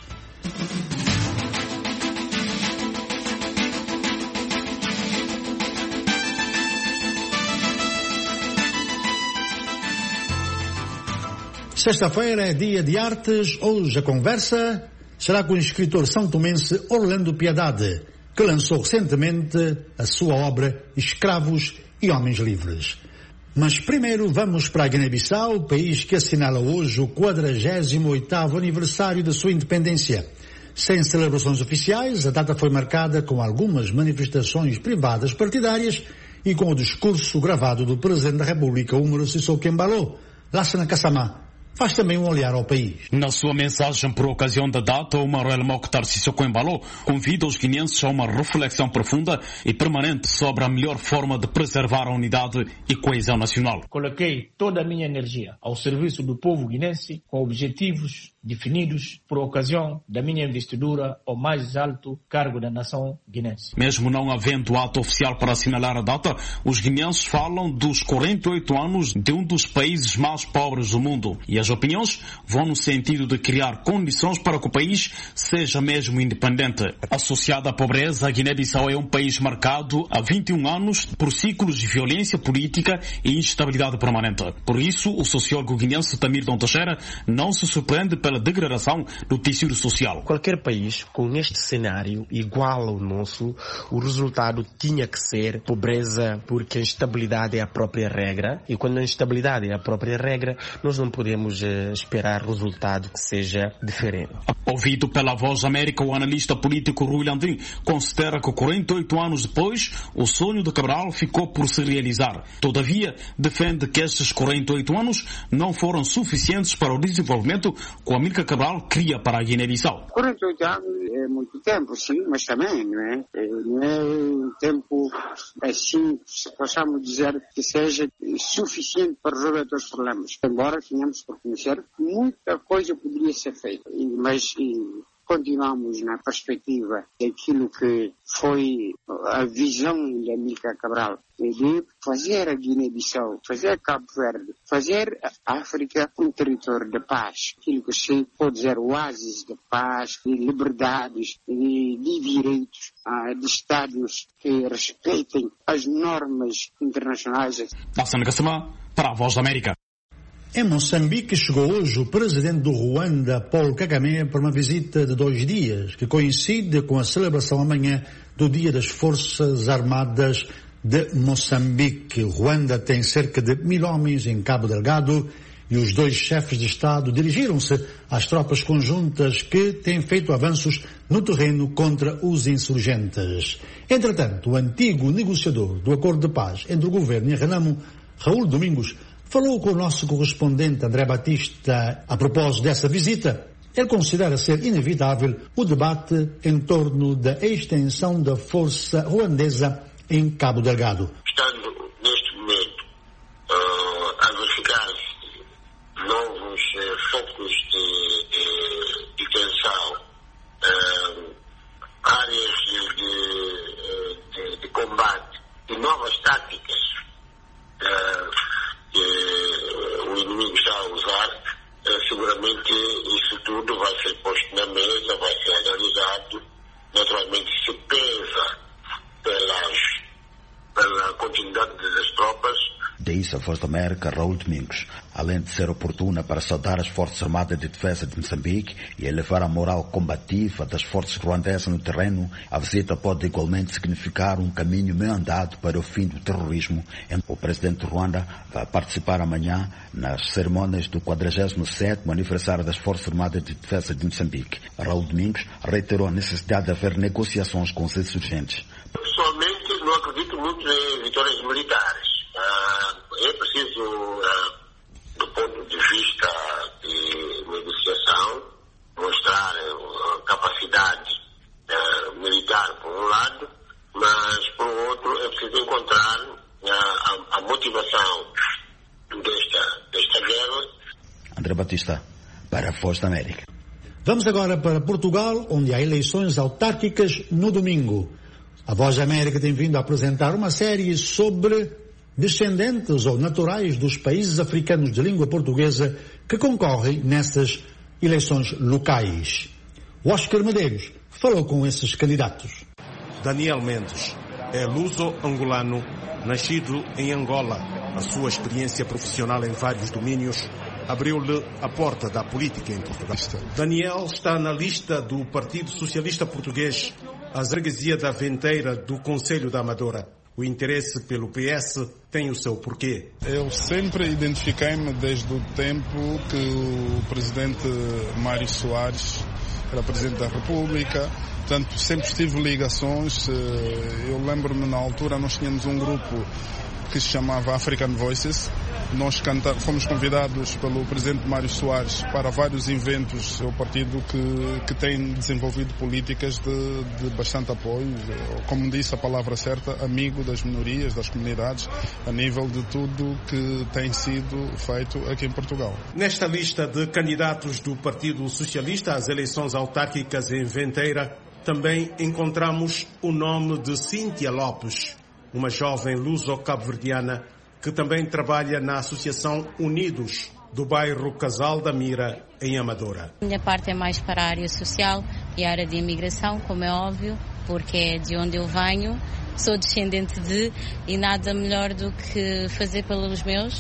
Sexta-feira é dia de artes. Hoje a conversa será com o escritor são-tomense Orlando Piedade, que lançou recentemente a sua obra Escravos e Homens Livres. Mas primeiro vamos para a Guiné-Bissau, país que assinala hoje o quadragésimo oitavo aniversário da sua independência. Sem celebrações oficiais, a data foi marcada com algumas manifestações privadas partidárias e com o discurso gravado do Presidente da República, Umaro Sissoko Embalo. Lassana Kassamá faz também um olhar ao país. Na sua mensagem por ocasião da data, o Manuel Mokhtar Sissoko Embalo convida os guineenses a uma reflexão profunda e permanente sobre a melhor forma de preservar a unidade e coesão nacional. Coloquei toda a minha energia ao serviço do povo guinense com objetivos definidos por ocasião da minha investidura ao mais alto cargo da nação guinense. Mesmo não havendo ato oficial para assinalar a data, os guineenses falam dos quarenta e oito anos de um dos países mais pobres do mundo. E as opiniões vão no sentido de criar condições para que o país seja mesmo independente. Associada à pobreza, a Guiné-Bissau é um país marcado há vinte e um anos por ciclos de violência política e instabilidade permanente. Por isso, o sociólogo guinense Tamir Dom Teixeira não se surpreende pela degradação do tecido social. Qualquer país com este cenário igual ao nosso, o resultado tinha que ser pobreza, porque a instabilidade é a própria regra, e quando a instabilidade é a própria regra, nós não podemos uh, esperar resultado que seja diferente. Ouvido pela Voz América, o analista político Rui Landim considera que quarenta e oito anos depois, o sonho de Cabral ficou por se realizar. Todavia, defende que estes quarenta e oito anos não foram suficientes para o desenvolvimento que a Amílcar Cabral cria para a Guiné-Bissau. quarenta e oito anos é muito tempo, sim, mas também não é, não é um tempo assim, se possamos dizer que seja suficiente para resolver todos os problemas. Embora tenhamos por conhecer que muita coisa poderia ser feita, mas e, continuamos na perspectiva daquilo que foi a visão da Amílcar Cabral, de fazer a Guiné-Bissau, fazer Cabo Verde, fazer a África um território de paz, aquilo que se pode dizer oásis de paz, de liberdades, de, de direitos, de Estados que respeitem as normas internacionais. Hassan Gassama, para a Voz da América. Em Moçambique chegou hoje o presidente do Ruanda, Paul Kagame, para uma visita de dois dias, que coincide com a celebração amanhã do Dia das Forças Armadas de Moçambique. O Ruanda tem cerca de mil homens em Cabo Delgado e os dois chefes de Estado dirigiram-se às tropas conjuntas que têm feito avanços no terreno contra os insurgentes. Entretanto, o antigo negociador do acordo de paz entre o governo e a Renamo, Raul Domingos, falou com o nosso correspondente André Batista a propósito dessa visita. Ele considera ser inevitável o debate em torno da extensão da força ruandesa em Cabo Delgado. Estando neste momento uh, a verificar-se novos uh, focos de, de, de tensão, uh, áreas de, de, de, de combate e novas táticas uh, que o inimigo está a usar, seguramente isso tudo vai ser posto na mesa, vai ser analisado. Naturalmente se pesa pelas, pela continuidade das tropas. Disse a Voz da América, Raul Domingos. Além de ser oportuna para saudar as Forças Armadas de Defesa de Moçambique e elevar a moral combativa das forças ruandesas no terreno, a visita pode igualmente significar um caminho meio andado para o fim do terrorismo. O presidente do Ruanda vai participar amanhã nas cerimônias do quadragésimo sétimo aniversário das Forças Armadas de Defesa de Moçambique. Raul Domingos reiterou a necessidade de haver negociações com os insurgentes. Pessoalmente, não acredito muito em vitórias militares. Uh, é preciso, uh, do ponto de vista de negociação, mostrar uh, capacidade uh, militar por um lado, mas por outro é preciso encontrar uh, a, a motivação desta, desta guerra. André Batista, para a Voz da América. Vamos agora para Portugal, onde há eleições autárquicas no domingo. A Voz da América tem vindo a apresentar uma série sobre descendentes ou naturais dos países africanos de língua portuguesa que concorrem nessas eleições locais. O Oscar Medeiros falou com esses candidatos. Daniel Mendes é luso-angolano, nascido em Angola. A sua experiência profissional em vários domínios abriu-lhe a porta da política em Portugal. Daniel está na lista do Partido Socialista Português, a freguesia da Venteira do Conselho da Amadora. O interesse pelo P S tem o seu porquê. Eu sempre identifiquei-me desde o tempo que o presidente Mário Soares era presidente da República. Portanto, sempre tive ligações. Eu lembro-me, na altura, nós tínhamos um grupo que se chamava African Voices. Nós canta, fomos convidados pelo presidente Mário Soares para vários eventos. É o partido que, que tem desenvolvido políticas de, de bastante apoio, como disse a palavra certa, amigo das minorias, das comunidades, a nível de tudo que tem sido feito aqui em Portugal. Nesta lista de candidatos do Partido Socialista às eleições autárquicas em Venteira, também encontramos o nome de Cíntia Lopes, uma jovem luso-cabo-verdiana que também trabalha na Associação Unidos do bairro Casal da Mira, em Amadora. A minha parte é mais para a área social e a área de imigração, como é óbvio, porque é de onde eu venho, sou descendente de, e nada melhor do que fazer pelos meus,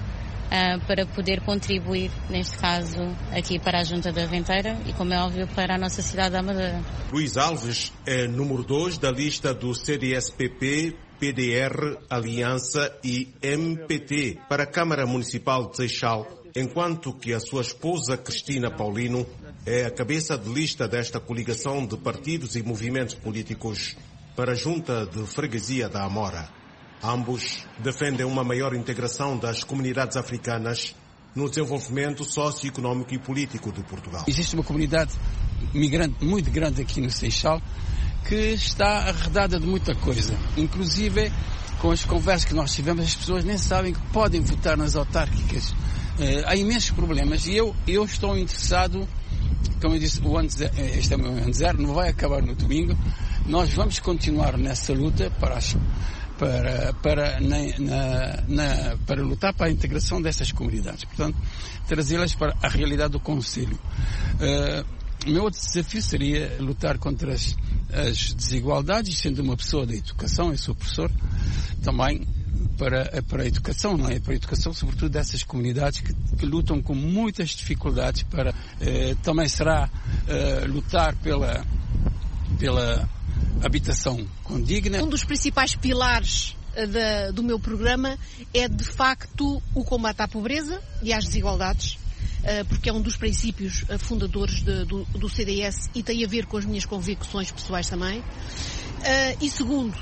uh, para poder contribuir, neste caso, aqui para a Junta da Venteira e, como é óbvio, para a nossa cidade da Amadora. Luís Alves é número dois da lista do C D S P P, P D R, Aliança e M P T para a Câmara Municipal de Seixal, enquanto que a sua esposa Cristina Paulino é a cabeça de lista desta coligação de partidos e movimentos políticos para a Junta de Freguesia da Amora. Ambos defendem uma maior integração das comunidades africanas no desenvolvimento socioeconómico e político de Portugal. Existe uma comunidade migrante muito grande aqui no Seixal, que está arredada de muita coisa. Inclusive, com as conversas que nós tivemos, as pessoas nem sabem que podem votar nas autárquicas. Uh, há imensos problemas e eu, eu estou interessado como eu disse, o ano zero, este é o meu ano zero, não vai acabar no domingo. Nós vamos continuar nessa luta para, para, para, na, na, na, para lutar para a integração dessas comunidades. Portanto, trazê-las para a realidade do Conselho. Uh, o meu outro desafio seria lutar contra as, as desigualdades, sendo uma pessoa da educação, eu sou professor, também para, para a educação, não é? Para a educação, sobretudo dessas comunidades que, que lutam com muitas dificuldades para, eh, também será eh, lutar pela, pela habitação condigna. Um dos principais pilares da, do meu programa é, de facto, o combate à pobreza e às desigualdades, porque é um dos princípios fundadores de, do, do C D S e tem a ver com as minhas convicções pessoais também. E segundo,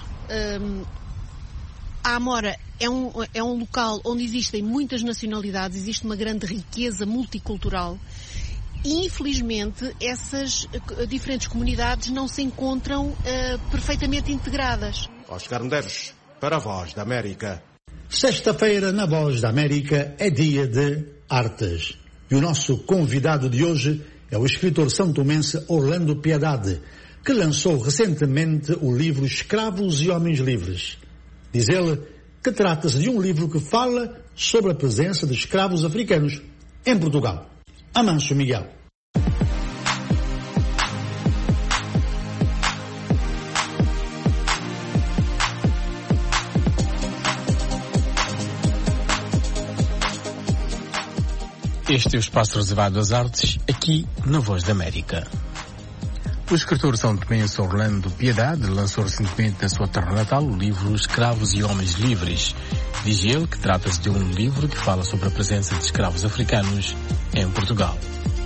a Amora é um, é um local onde existem muitas nacionalidades, existe uma grande riqueza multicultural e, infelizmente, essas diferentes comunidades não se encontram uh, perfeitamente integradas. Oscar Medeiros, para a Voz da América. Sexta-feira, na Voz da América, é dia de artes. E o nosso convidado de hoje é o escritor santomense Orlando Piedade, que lançou recentemente o livro Escravos e Homens Livres. Diz ele que trata-se de um livro que fala sobre a presença de escravos africanos em Portugal. Amancio Miguel. Este é o espaço reservado às artes, aqui na Voz da América. O escritor santomense Orlando Piedade lançou recentemente na sua terra natal o livro Escravos e Homens Livres. Diz ele que trata-se de um livro que fala sobre a presença de escravos africanos em Portugal.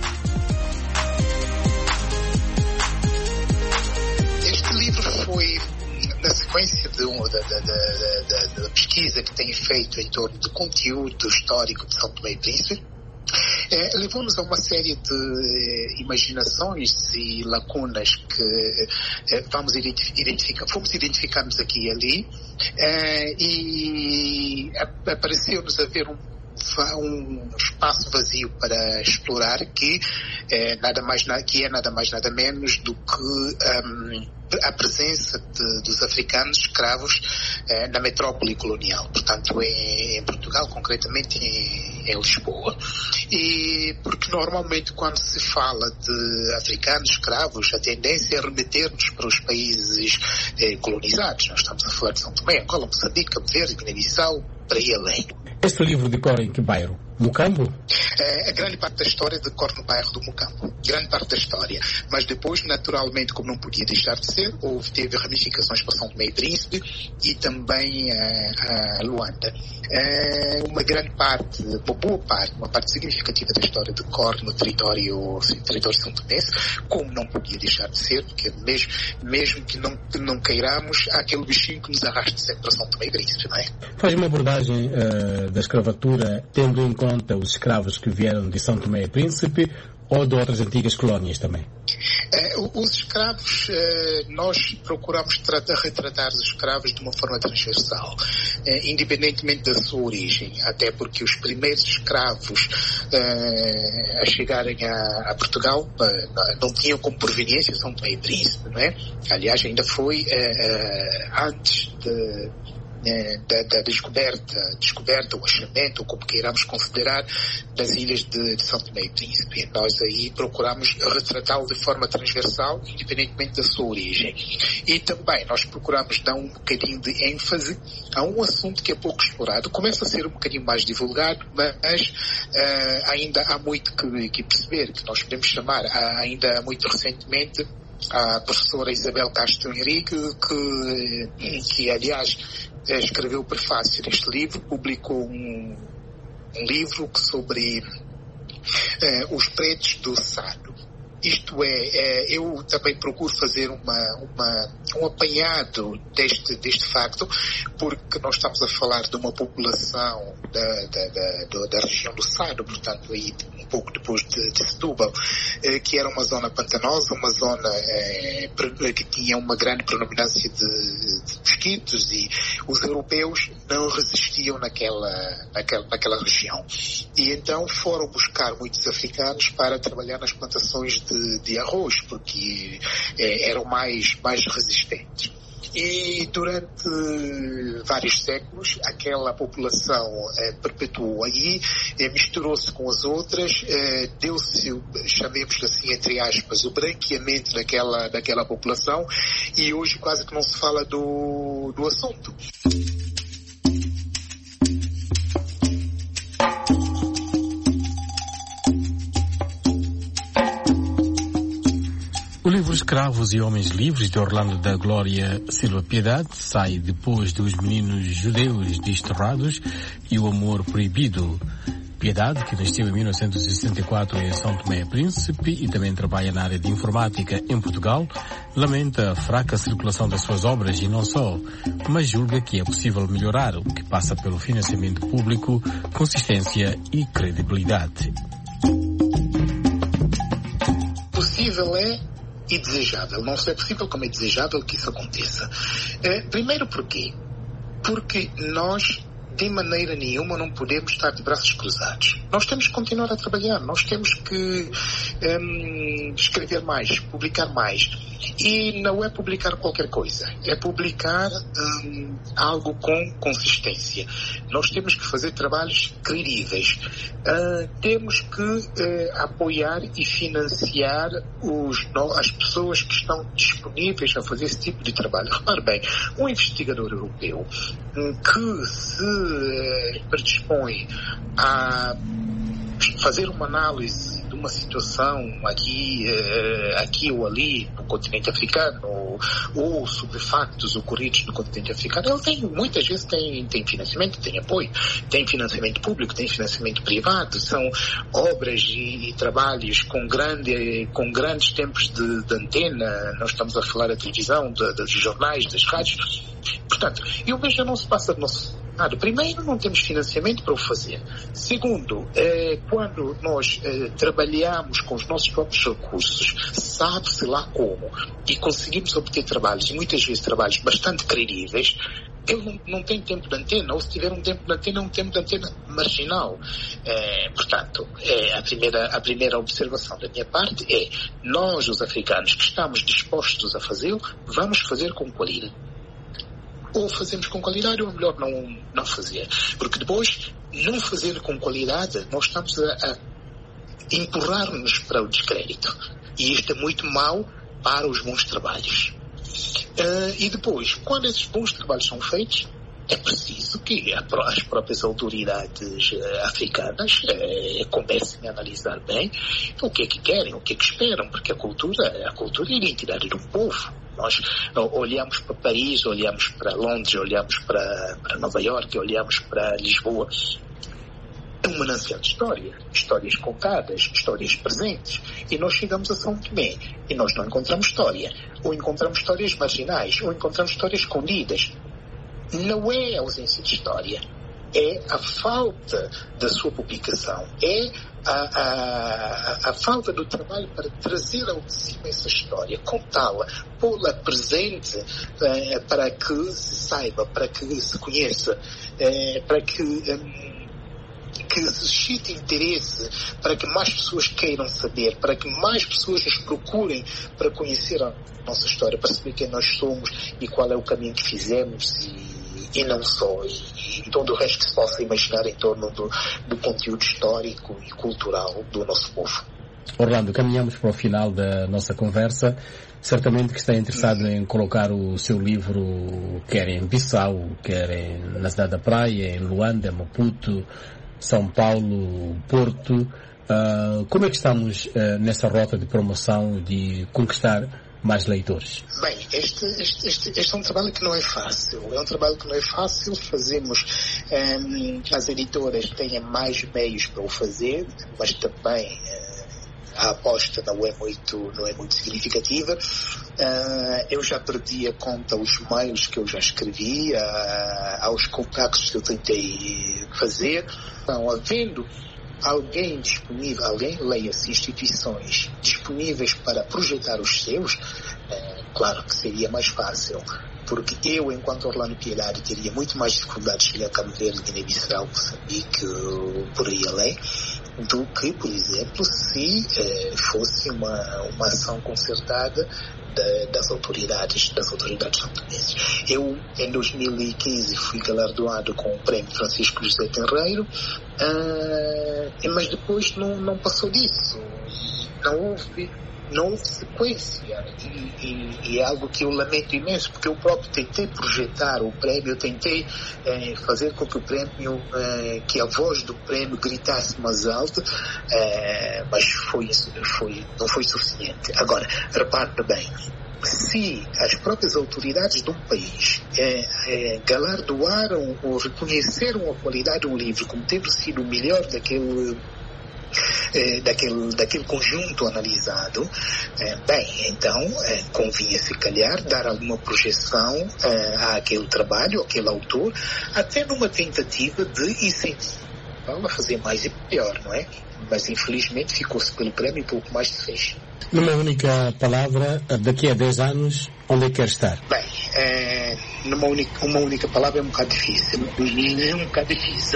Este livro foi na sequência de uma, da, da, da, da, da pesquisa que tenho feito em torno do conteúdo histórico de São Tomé e Príncipe. É, levou-nos a uma série de imaginações e lacunas que é, vamos identificar, fomos identificando aqui e ali, é, e apareceu-nos haver um, um espaço vazio para explorar que é nada mais, que é nada mais nada menos do que um, a presença de, dos africanos escravos eh, na metrópole colonial, portanto em, em Portugal, concretamente em, em Lisboa. E porque normalmente quando se fala de africanos escravos, a tendência é remeter-nos para os países eh, colonizados. Nós estamos a falar de São Tomé, Angola, Moçambique, Cabo Verde, Guiné-Bissau, para aí além. Este livro decorre em que bairro? Mocambo? É, a grande parte da história decorre no bairro do Mocambo. Grande parte da história. Mas depois, naturalmente, como não podia deixar de ser, houve, teve ramificações para São Tomé e Príncipe e também a, a Luanda. É, uma grande parte, uma boa parte, uma parte significativa da história decorre no território, território São Tomé, como não podia deixar de ser, porque mesmo, mesmo que não, que não queiramos, há aquele bichinho que nos arrasta sempre para São Tomé e Príncipe, não é? Faz uma abordagem uh, da escravatura, tendo em conta os escravos que vieram de São Tomé e Príncipe ou de outras antigas colónias também? É, os escravos, é, nós procuramos tratar, retratar os escravos de uma forma transversal, é, independentemente da sua origem, até porque os primeiros escravos é, a chegarem a, a Portugal é, não tinham como proveniência São Tomé e Príncipe, não é? Aliás, ainda foi é, é, antes de Da, da descoberta, descoberta, o achamento, ou como queiramos considerar, das ilhas de, de São Tomé e Príncipe. Nós aí procuramos retratá-lo de forma transversal, independentemente da sua origem. E também nós procuramos dar um bocadinho de ênfase a um assunto que é pouco explorado. Começa a ser um bocadinho mais divulgado, mas uh, ainda há muito que, que perceber, que nós podemos chamar, uh, ainda muito recentemente, a professora Isabel Castro Henrique, que, que aliás escreveu o prefácio deste livro, publicou um, um livro sobre eh, os pretos do Sado. Isto é, é, eu também procuro fazer uma, uma, um apanhado deste, deste facto, porque nós estamos a falar de uma população da, da, da, da região do Sado, portanto aí um pouco depois de, de Setúbal, eh, que era uma zona pantanosa, uma zona eh, que tinha uma grande predominância de, de mosquitos, e os europeus não resistiam naquela, naquela, naquela região. E então foram buscar muitos africanos para trabalhar nas plantações de, de arroz, porque eh, eram mais, mais resistentes. E durante vários séculos aquela população eh, perpetuou aí, eh, misturou-se com as outras, eh, deu-se, chamemos assim entre aspas, o branqueamento daquela, daquela população, e hoje quase que não se fala do, do assunto. O livro Escravos e Homens Livres, de Orlando da Glória Silva Piedade, sai depois dos Meninos Judeus Desterrados e O Amor Proibido. Piedade, que nasceu em mil novecentos e sessenta e quatro em São Tomé e Príncipe e também trabalha na área de informática em Portugal, lamenta a fraca circulação das suas obras e não só, mas julga que é possível melhorar, o que passa pelo financiamento público, consistência e credibilidade. Possível é e desejável. Não só é possível, como é desejável que isso aconteça. É, primeiro porquê? Porque nós, de maneira nenhuma, não podemos estar de braços cruzados. Nós temos que continuar a trabalhar, nós temos que um, escrever mais, publicar mais. E não é publicar qualquer coisa, é publicar um, algo com consistência. Nós temos que fazer trabalhos credíveis. Uh, temos que uh, apoiar e financiar os, as pessoas que estão disponíveis a fazer esse tipo de trabalho. Repare bem, um investigador europeu um, que se uh, predispõe a fazer uma análise de uma situação aqui, eh, aqui ou ali no continente africano, ou, ou sobre factos ocorridos no continente africano, ele tem, muitas vezes tem, tem financiamento, tem apoio, tem financiamento público, tem financiamento privado, são obras e, e trabalhos com, grande, com grandes tempos de, de antena. Nós estamos a falar da televisão, de, dos jornais, das rádios. Portanto, eu vejo que não se passa do nosso lado. Primeiro, não temos financiamento para o fazer. Segundo, eh, quando nós eh, trabalhamos com os nossos próprios recursos, sabe-se lá como, e conseguimos obter trabalhos, e muitas vezes trabalhos bastante credíveis, ele não, não tem tempo de antena, ou se tiver um tempo de antena, é um tempo de antena marginal. Eh, portanto, eh, a, primeira, a primeira observação da minha parte é: nós, os africanos, que estamos dispostos a fazê-lo, vamos fazer com qualidade. Ou fazemos com qualidade, ou é melhor não, não fazer. Porque depois, não fazer com qualidade, nós estamos a, a empurrar-nos para o descrédito. E isto é muito mau para os bons trabalhos. Uh, e depois, quando esses bons trabalhos são feitos, é preciso que as próprias autoridades uh, africanas uh, comecem a analisar bem o que é que querem, o que é que esperam, porque a cultura, a cultura é a identidade de um povo. Nós olhamos para Paris, olhamos para Londres, olhamos para, para Nova Iorque, olhamos para Lisboa. É um manancial de história, histórias contadas, histórias presentes. E nós chegamos a São Tomé e nós não encontramos história. Ou encontramos histórias marginais, ou encontramos histórias escondidas. Não é a ausência de história, é a falta da sua publicação, é a, a, a falta do trabalho para trazer ao de cima essa história, contá-la, pô-la presente eh, para que se saiba, para que se conheça, eh, para que, um, que suscite interesse, para que mais pessoas queiram saber, para que mais pessoas nos procurem para conhecer a nossa história, para saber quem nós somos e qual é o caminho que fizemos e E não só, e, e todo o resto que se possa imaginar em torno do, do conteúdo histórico e cultural do nosso povo. Orlando, caminhamos para o final da nossa conversa. Certamente que está interessado em colocar o seu livro, quer em Bissau, quer em, na cidade da Praia, em Luanda, Maputo, São Paulo, Porto. Uh, como é que estamos uh, nessa rota de promoção, de conquistar mais leitores? Bem, este, este, este, este é um trabalho que não é fácil. É um trabalho que não é fácil. Fazemos, um, as editoras têm mais meios para o fazer, mas também uh, a aposta não é muito, não é muito significativa. Uh, eu já perdi a conta aos mails que eu já escrevi, uh, aos contactos que eu tentei fazer. Então, havendo alguém disponível, alguém, leia-se, instituições disponíveis para projetar os seus, é, claro que seria mais fácil. Porque eu, enquanto Orlando Piedade, teria muito mais dificuldade de chegar a Cabo Verde, Guiné-Bissau, Moçambique, por aí além, do que, por exemplo, se eh, fosse uma, uma ação concertada da, das autoridades, das autoridades são-tomenses. Eu, em dois mil e quinze, fui galardoado com o Prémio Francisco José Tenreiro, uh, mas depois não, não passou disso. Não houve... não houve sequência e, e, e é algo que eu lamento imenso, porque eu próprio tentei projetar o prémio, eu tentei eh, fazer com que o prémio, eh, que a voz do prémio gritasse mais alto, eh, mas foi, foi, não foi suficiente. Agora, repare bem, se as próprias autoridades de um país eh, eh, galardoaram ou reconheceram a qualidade de um livro como tendo sido o melhor daquele Eh, daquele, daquele conjunto analisado, eh, bem, então eh, convinha se calhar dar alguma projeção eh, àquele trabalho, àquele autor, até numa tentativa de incentivar a fazer mais e pior, não é? Mas infelizmente ficou-se pelo prémio e pouco mais se fez. Numa única palavra, daqui a dez anos, onde é que quer estar? Bem, é, numa única, uma única palavra é um bocado difícil. É um bocado difícil.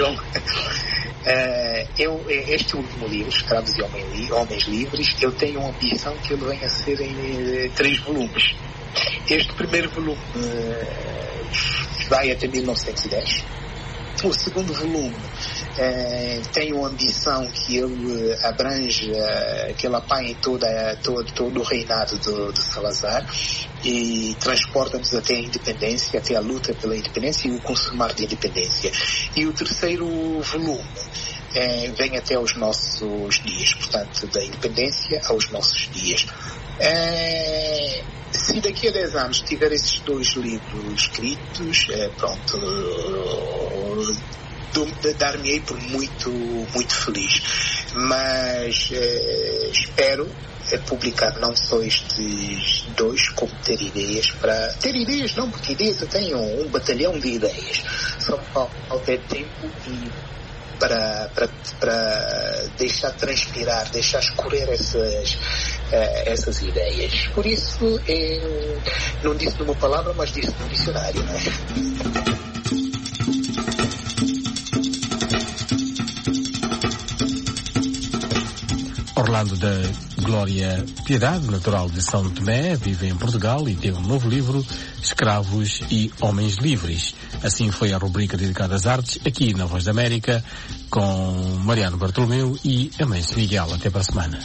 É, eu, este último livro, Escravos e Homens Livres, eu tenho uma ambição que ele venha a ser em eh, três volumes. Este primeiro volume eh, vai até mil novecentos e dez. O segundo volume eh, tem uma ambição que ele abrange, eh, que ele apanhe toda, todo, todo o reinado do, do Salazar e transporta-nos até a independência, até a luta pela independência e o consumar da independência. E o terceiro volume eh, vem até aos nossos dias, portanto, da independência aos nossos dias. Eh, se daqui a dez anos tiver esses dois livros escritos, eh, pronto, dar-me-ei por muito, muito feliz. Mas eh, espero publicar não só estes dois, como ter ideias para... Ter ideias não, porque ideias eu tenho um batalhão de ideias. Só falta tempo e para, para, para deixar transpirar, deixar escorrer essas, uh, essas ideias. Por isso, eu não disse numa palavra, mas disse no dicionário, não é? Orlando da Glória Piedade, natural de São Tomé, vive em Portugal e teve um novo livro, Escravos e Homens Livres. Assim foi a rubrica dedicada às artes, aqui na Voz da América, com Mariano Bartolomeu e Amâncio Miguel. Até para a semana.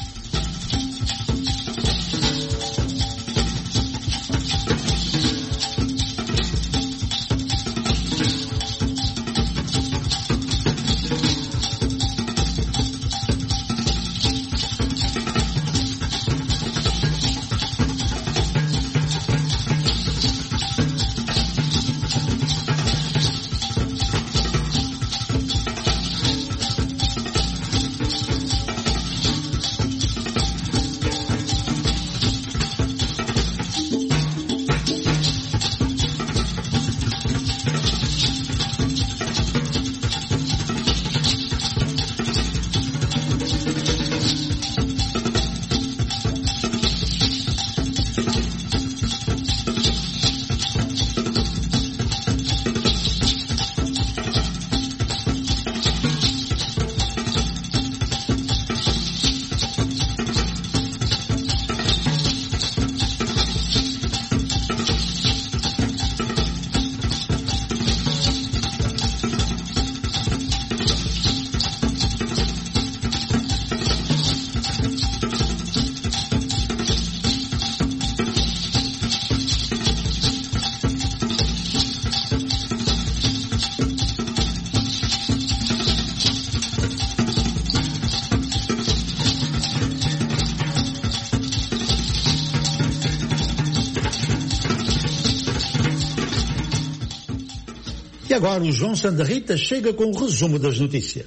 E agora o João Sandarrita chega com o resumo das notícias.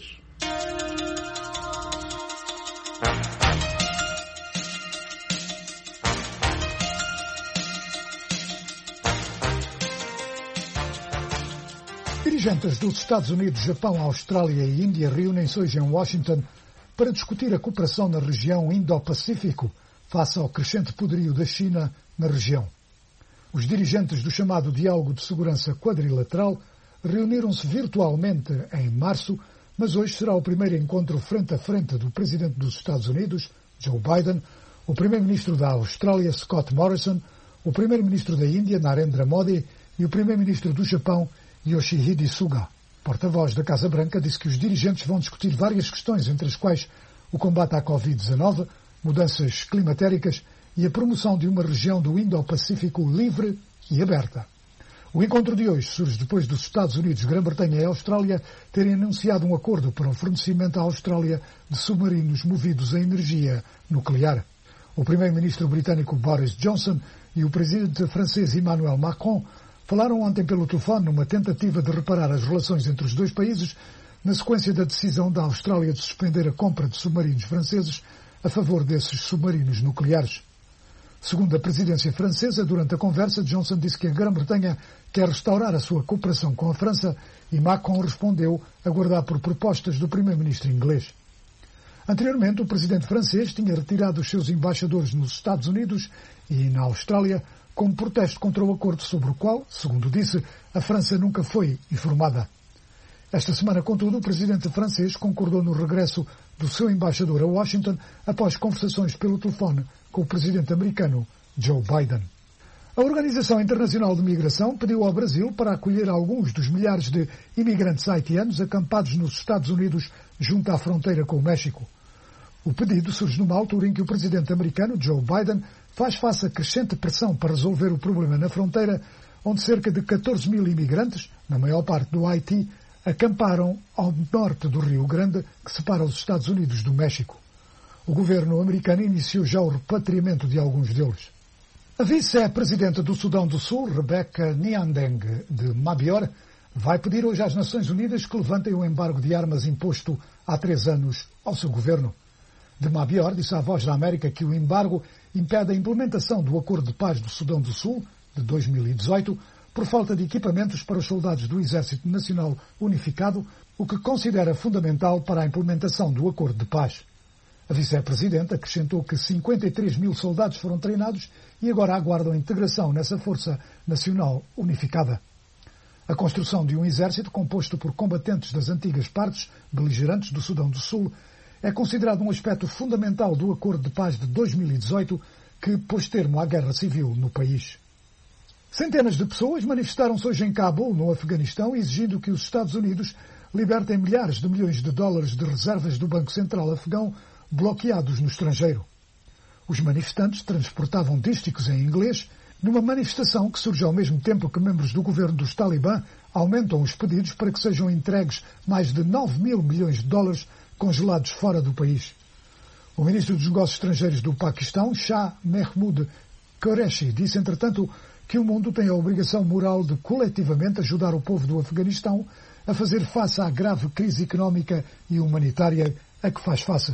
Dirigentes dos Estados Unidos, Japão, Austrália e Índia reúnem-se hoje em Washington para discutir a cooperação na região Indo-Pacífico face ao crescente poderio da China na região. Os dirigentes do chamado Diálogo de Segurança Quadrilateral reuniram-se virtualmente em março, mas hoje será o primeiro encontro frente a frente do presidente dos Estados Unidos, Joe Biden, o primeiro-ministro da Austrália, Scott Morrison, o primeiro-ministro da Índia, Narendra Modi, e o primeiro-ministro do Japão, Yoshihide Suga. Porta-voz da Casa Branca disse que os dirigentes vão discutir várias questões, entre as quais o combate à covid dezenove, mudanças climatéricas e a promoção de uma região do Indo-Pacífico livre e aberta. O encontro de hoje surge depois dos Estados Unidos, Grã-Bretanha e Austrália terem anunciado um acordo para o fornecimento à Austrália de submarinos movidos a energia nuclear. O primeiro-ministro britânico Boris Johnson e o presidente francês Emmanuel Macron falaram ontem pelo telefone numa tentativa de reparar as relações entre os dois países na sequência da decisão da Austrália de suspender a compra de submarinos franceses a favor desses submarinos nucleares. Segundo a presidência francesa, durante a conversa, Johnson disse que a Grã-Bretanha quer restaurar a sua cooperação com a França e Macron respondeu aguardar por propostas do primeiro-ministro inglês. Anteriormente, o presidente francês tinha retirado os seus embaixadores nos Estados Unidos e na Austrália como protesto contra o acordo sobre o qual, segundo disse, a França nunca foi informada. Esta semana, contudo, o presidente francês concordou no regresso do seu embaixador a Washington após conversações pelo telefone com o presidente americano Joe Biden. A Organização Internacional de Migração pediu ao Brasil para acolher alguns dos milhares de imigrantes haitianos acampados nos Estados Unidos junto à fronteira com o México. O pedido surge numa altura em que o presidente americano Joe Biden faz face a crescente pressão para resolver o problema na fronteira, onde cerca de catorze mil imigrantes, na maior parte do Haiti, acamparam ao norte do Rio Grande, que separa os Estados Unidos do México. O governo americano iniciou já o repatriamento de alguns deles. A vice-presidenta do Sudão do Sul, Rebecca Nyandeng de Mabior, vai pedir hoje às Nações Unidas que levantem o embargo de armas imposto há três anos ao seu governo. De Mabior disse à Voz da América que o embargo impede a implementação do Acordo de Paz do Sudão do Sul, de dois mil e dezoito, por falta de equipamentos para os soldados do Exército Nacional Unificado, o que considera fundamental para a implementação do Acordo de Paz. A vice-presidenta acrescentou que cinquenta e três mil soldados foram treinados e agora aguardam a integração nessa Força Nacional Unificada. A construção de um exército composto por combatentes das antigas partes beligerantes do Sudão do Sul é considerado um aspecto fundamental do Acordo de Paz de dois mil e dezoito, que pôs termo à guerra civil no país. Centenas de pessoas manifestaram-se hoje em Cabul, no Afeganistão, exigindo que os Estados Unidos libertem milhares de milhões de dólares de reservas do Banco Central afegão bloqueados no estrangeiro. Os manifestantes transportavam dísticos em inglês numa manifestação que surge ao mesmo tempo que membros do governo dos Talibã aumentam os pedidos para que sejam entregues mais de nove mil milhões de dólares congelados fora do país. O ministro dos Negócios Estrangeiros do Paquistão, Shah Mehmood Qureshi, disse, entretanto, que o mundo tem a obrigação moral de coletivamente ajudar o povo do Afeganistão a fazer face à grave crise económica e humanitária a que faz face.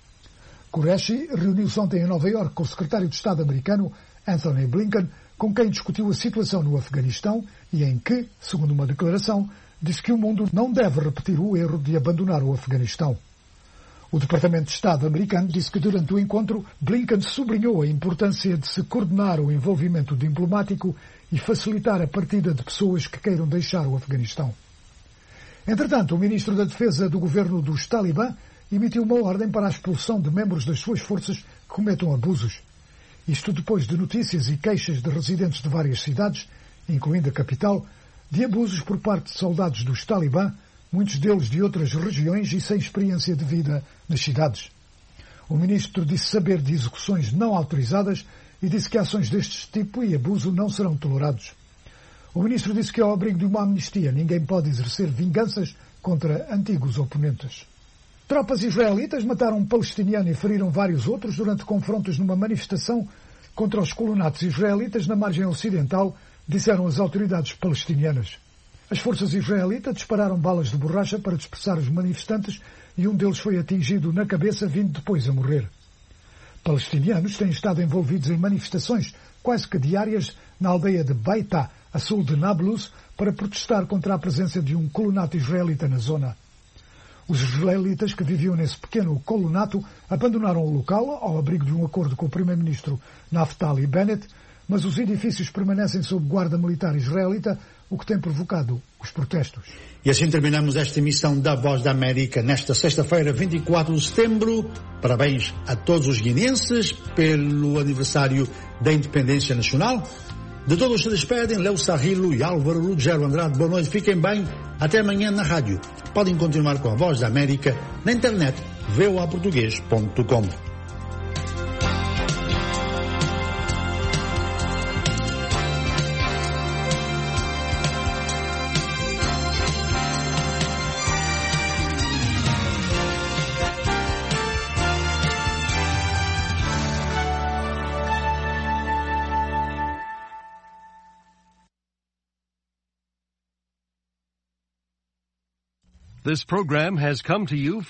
Qureshi reuniu-se ontem em Nova Iorque com o secretário de Estado americano, Anthony Blinken, com quem discutiu a situação no Afeganistão e em que, segundo uma declaração, disse que o mundo não deve repetir o erro de abandonar o Afeganistão. O Departamento de Estado americano disse que durante o encontro Blinken sublinhou a importância de se coordenar o envolvimento diplomático e facilitar a partida de pessoas que queiram deixar o Afeganistão. Entretanto, o ministro da Defesa do governo dos Talibã emitiu uma ordem para a expulsão de membros das suas forças que cometam abusos. Isto depois de notícias e queixas de residentes de várias cidades, incluindo a capital, de abusos por parte de soldados dos Talibã, muitos deles de outras regiões e sem experiência de vida nas cidades. O ministro disse saber de execuções não autorizadas e disse que ações deste tipo e abuso não serão tolerados. O ministro disse que, ao abrigo de uma amnistia, ninguém pode exercer vinganças contra antigos oponentes. Tropas israelitas mataram um palestiniano e feriram vários outros durante confrontos numa manifestação contra os colonatos israelitas na margem ocidental, disseram as autoridades palestinianas. As forças israelitas dispararam balas de borracha para dispersar os manifestantes e um deles foi atingido na cabeça, vindo depois a morrer. Palestinianos têm estado envolvidos em manifestações quase que diárias na aldeia de Baitá, a sul de Nablus, para protestar contra a presença de um colonato israelita na zona. Os israelitas que viviam nesse pequeno colonato abandonaram o local ao abrigo de um acordo com o primeiro-ministro Naftali Bennett, mas os edifícios permanecem sob guarda militar israelita, o que tem provocado os protestos. E assim terminamos esta emissão da Voz da América nesta sexta-feira, vinte e quatro de setembro. Parabéns a todos os guineenses pelo aniversário da independência nacional. De todos se despedem Léo Sarrilo e Álvaro Ruggiero Andrade. Boa noite, fiquem bem. Até amanhã na rádio. Podem continuar com a Voz da América na internet v o a português ponto com. This program has come to you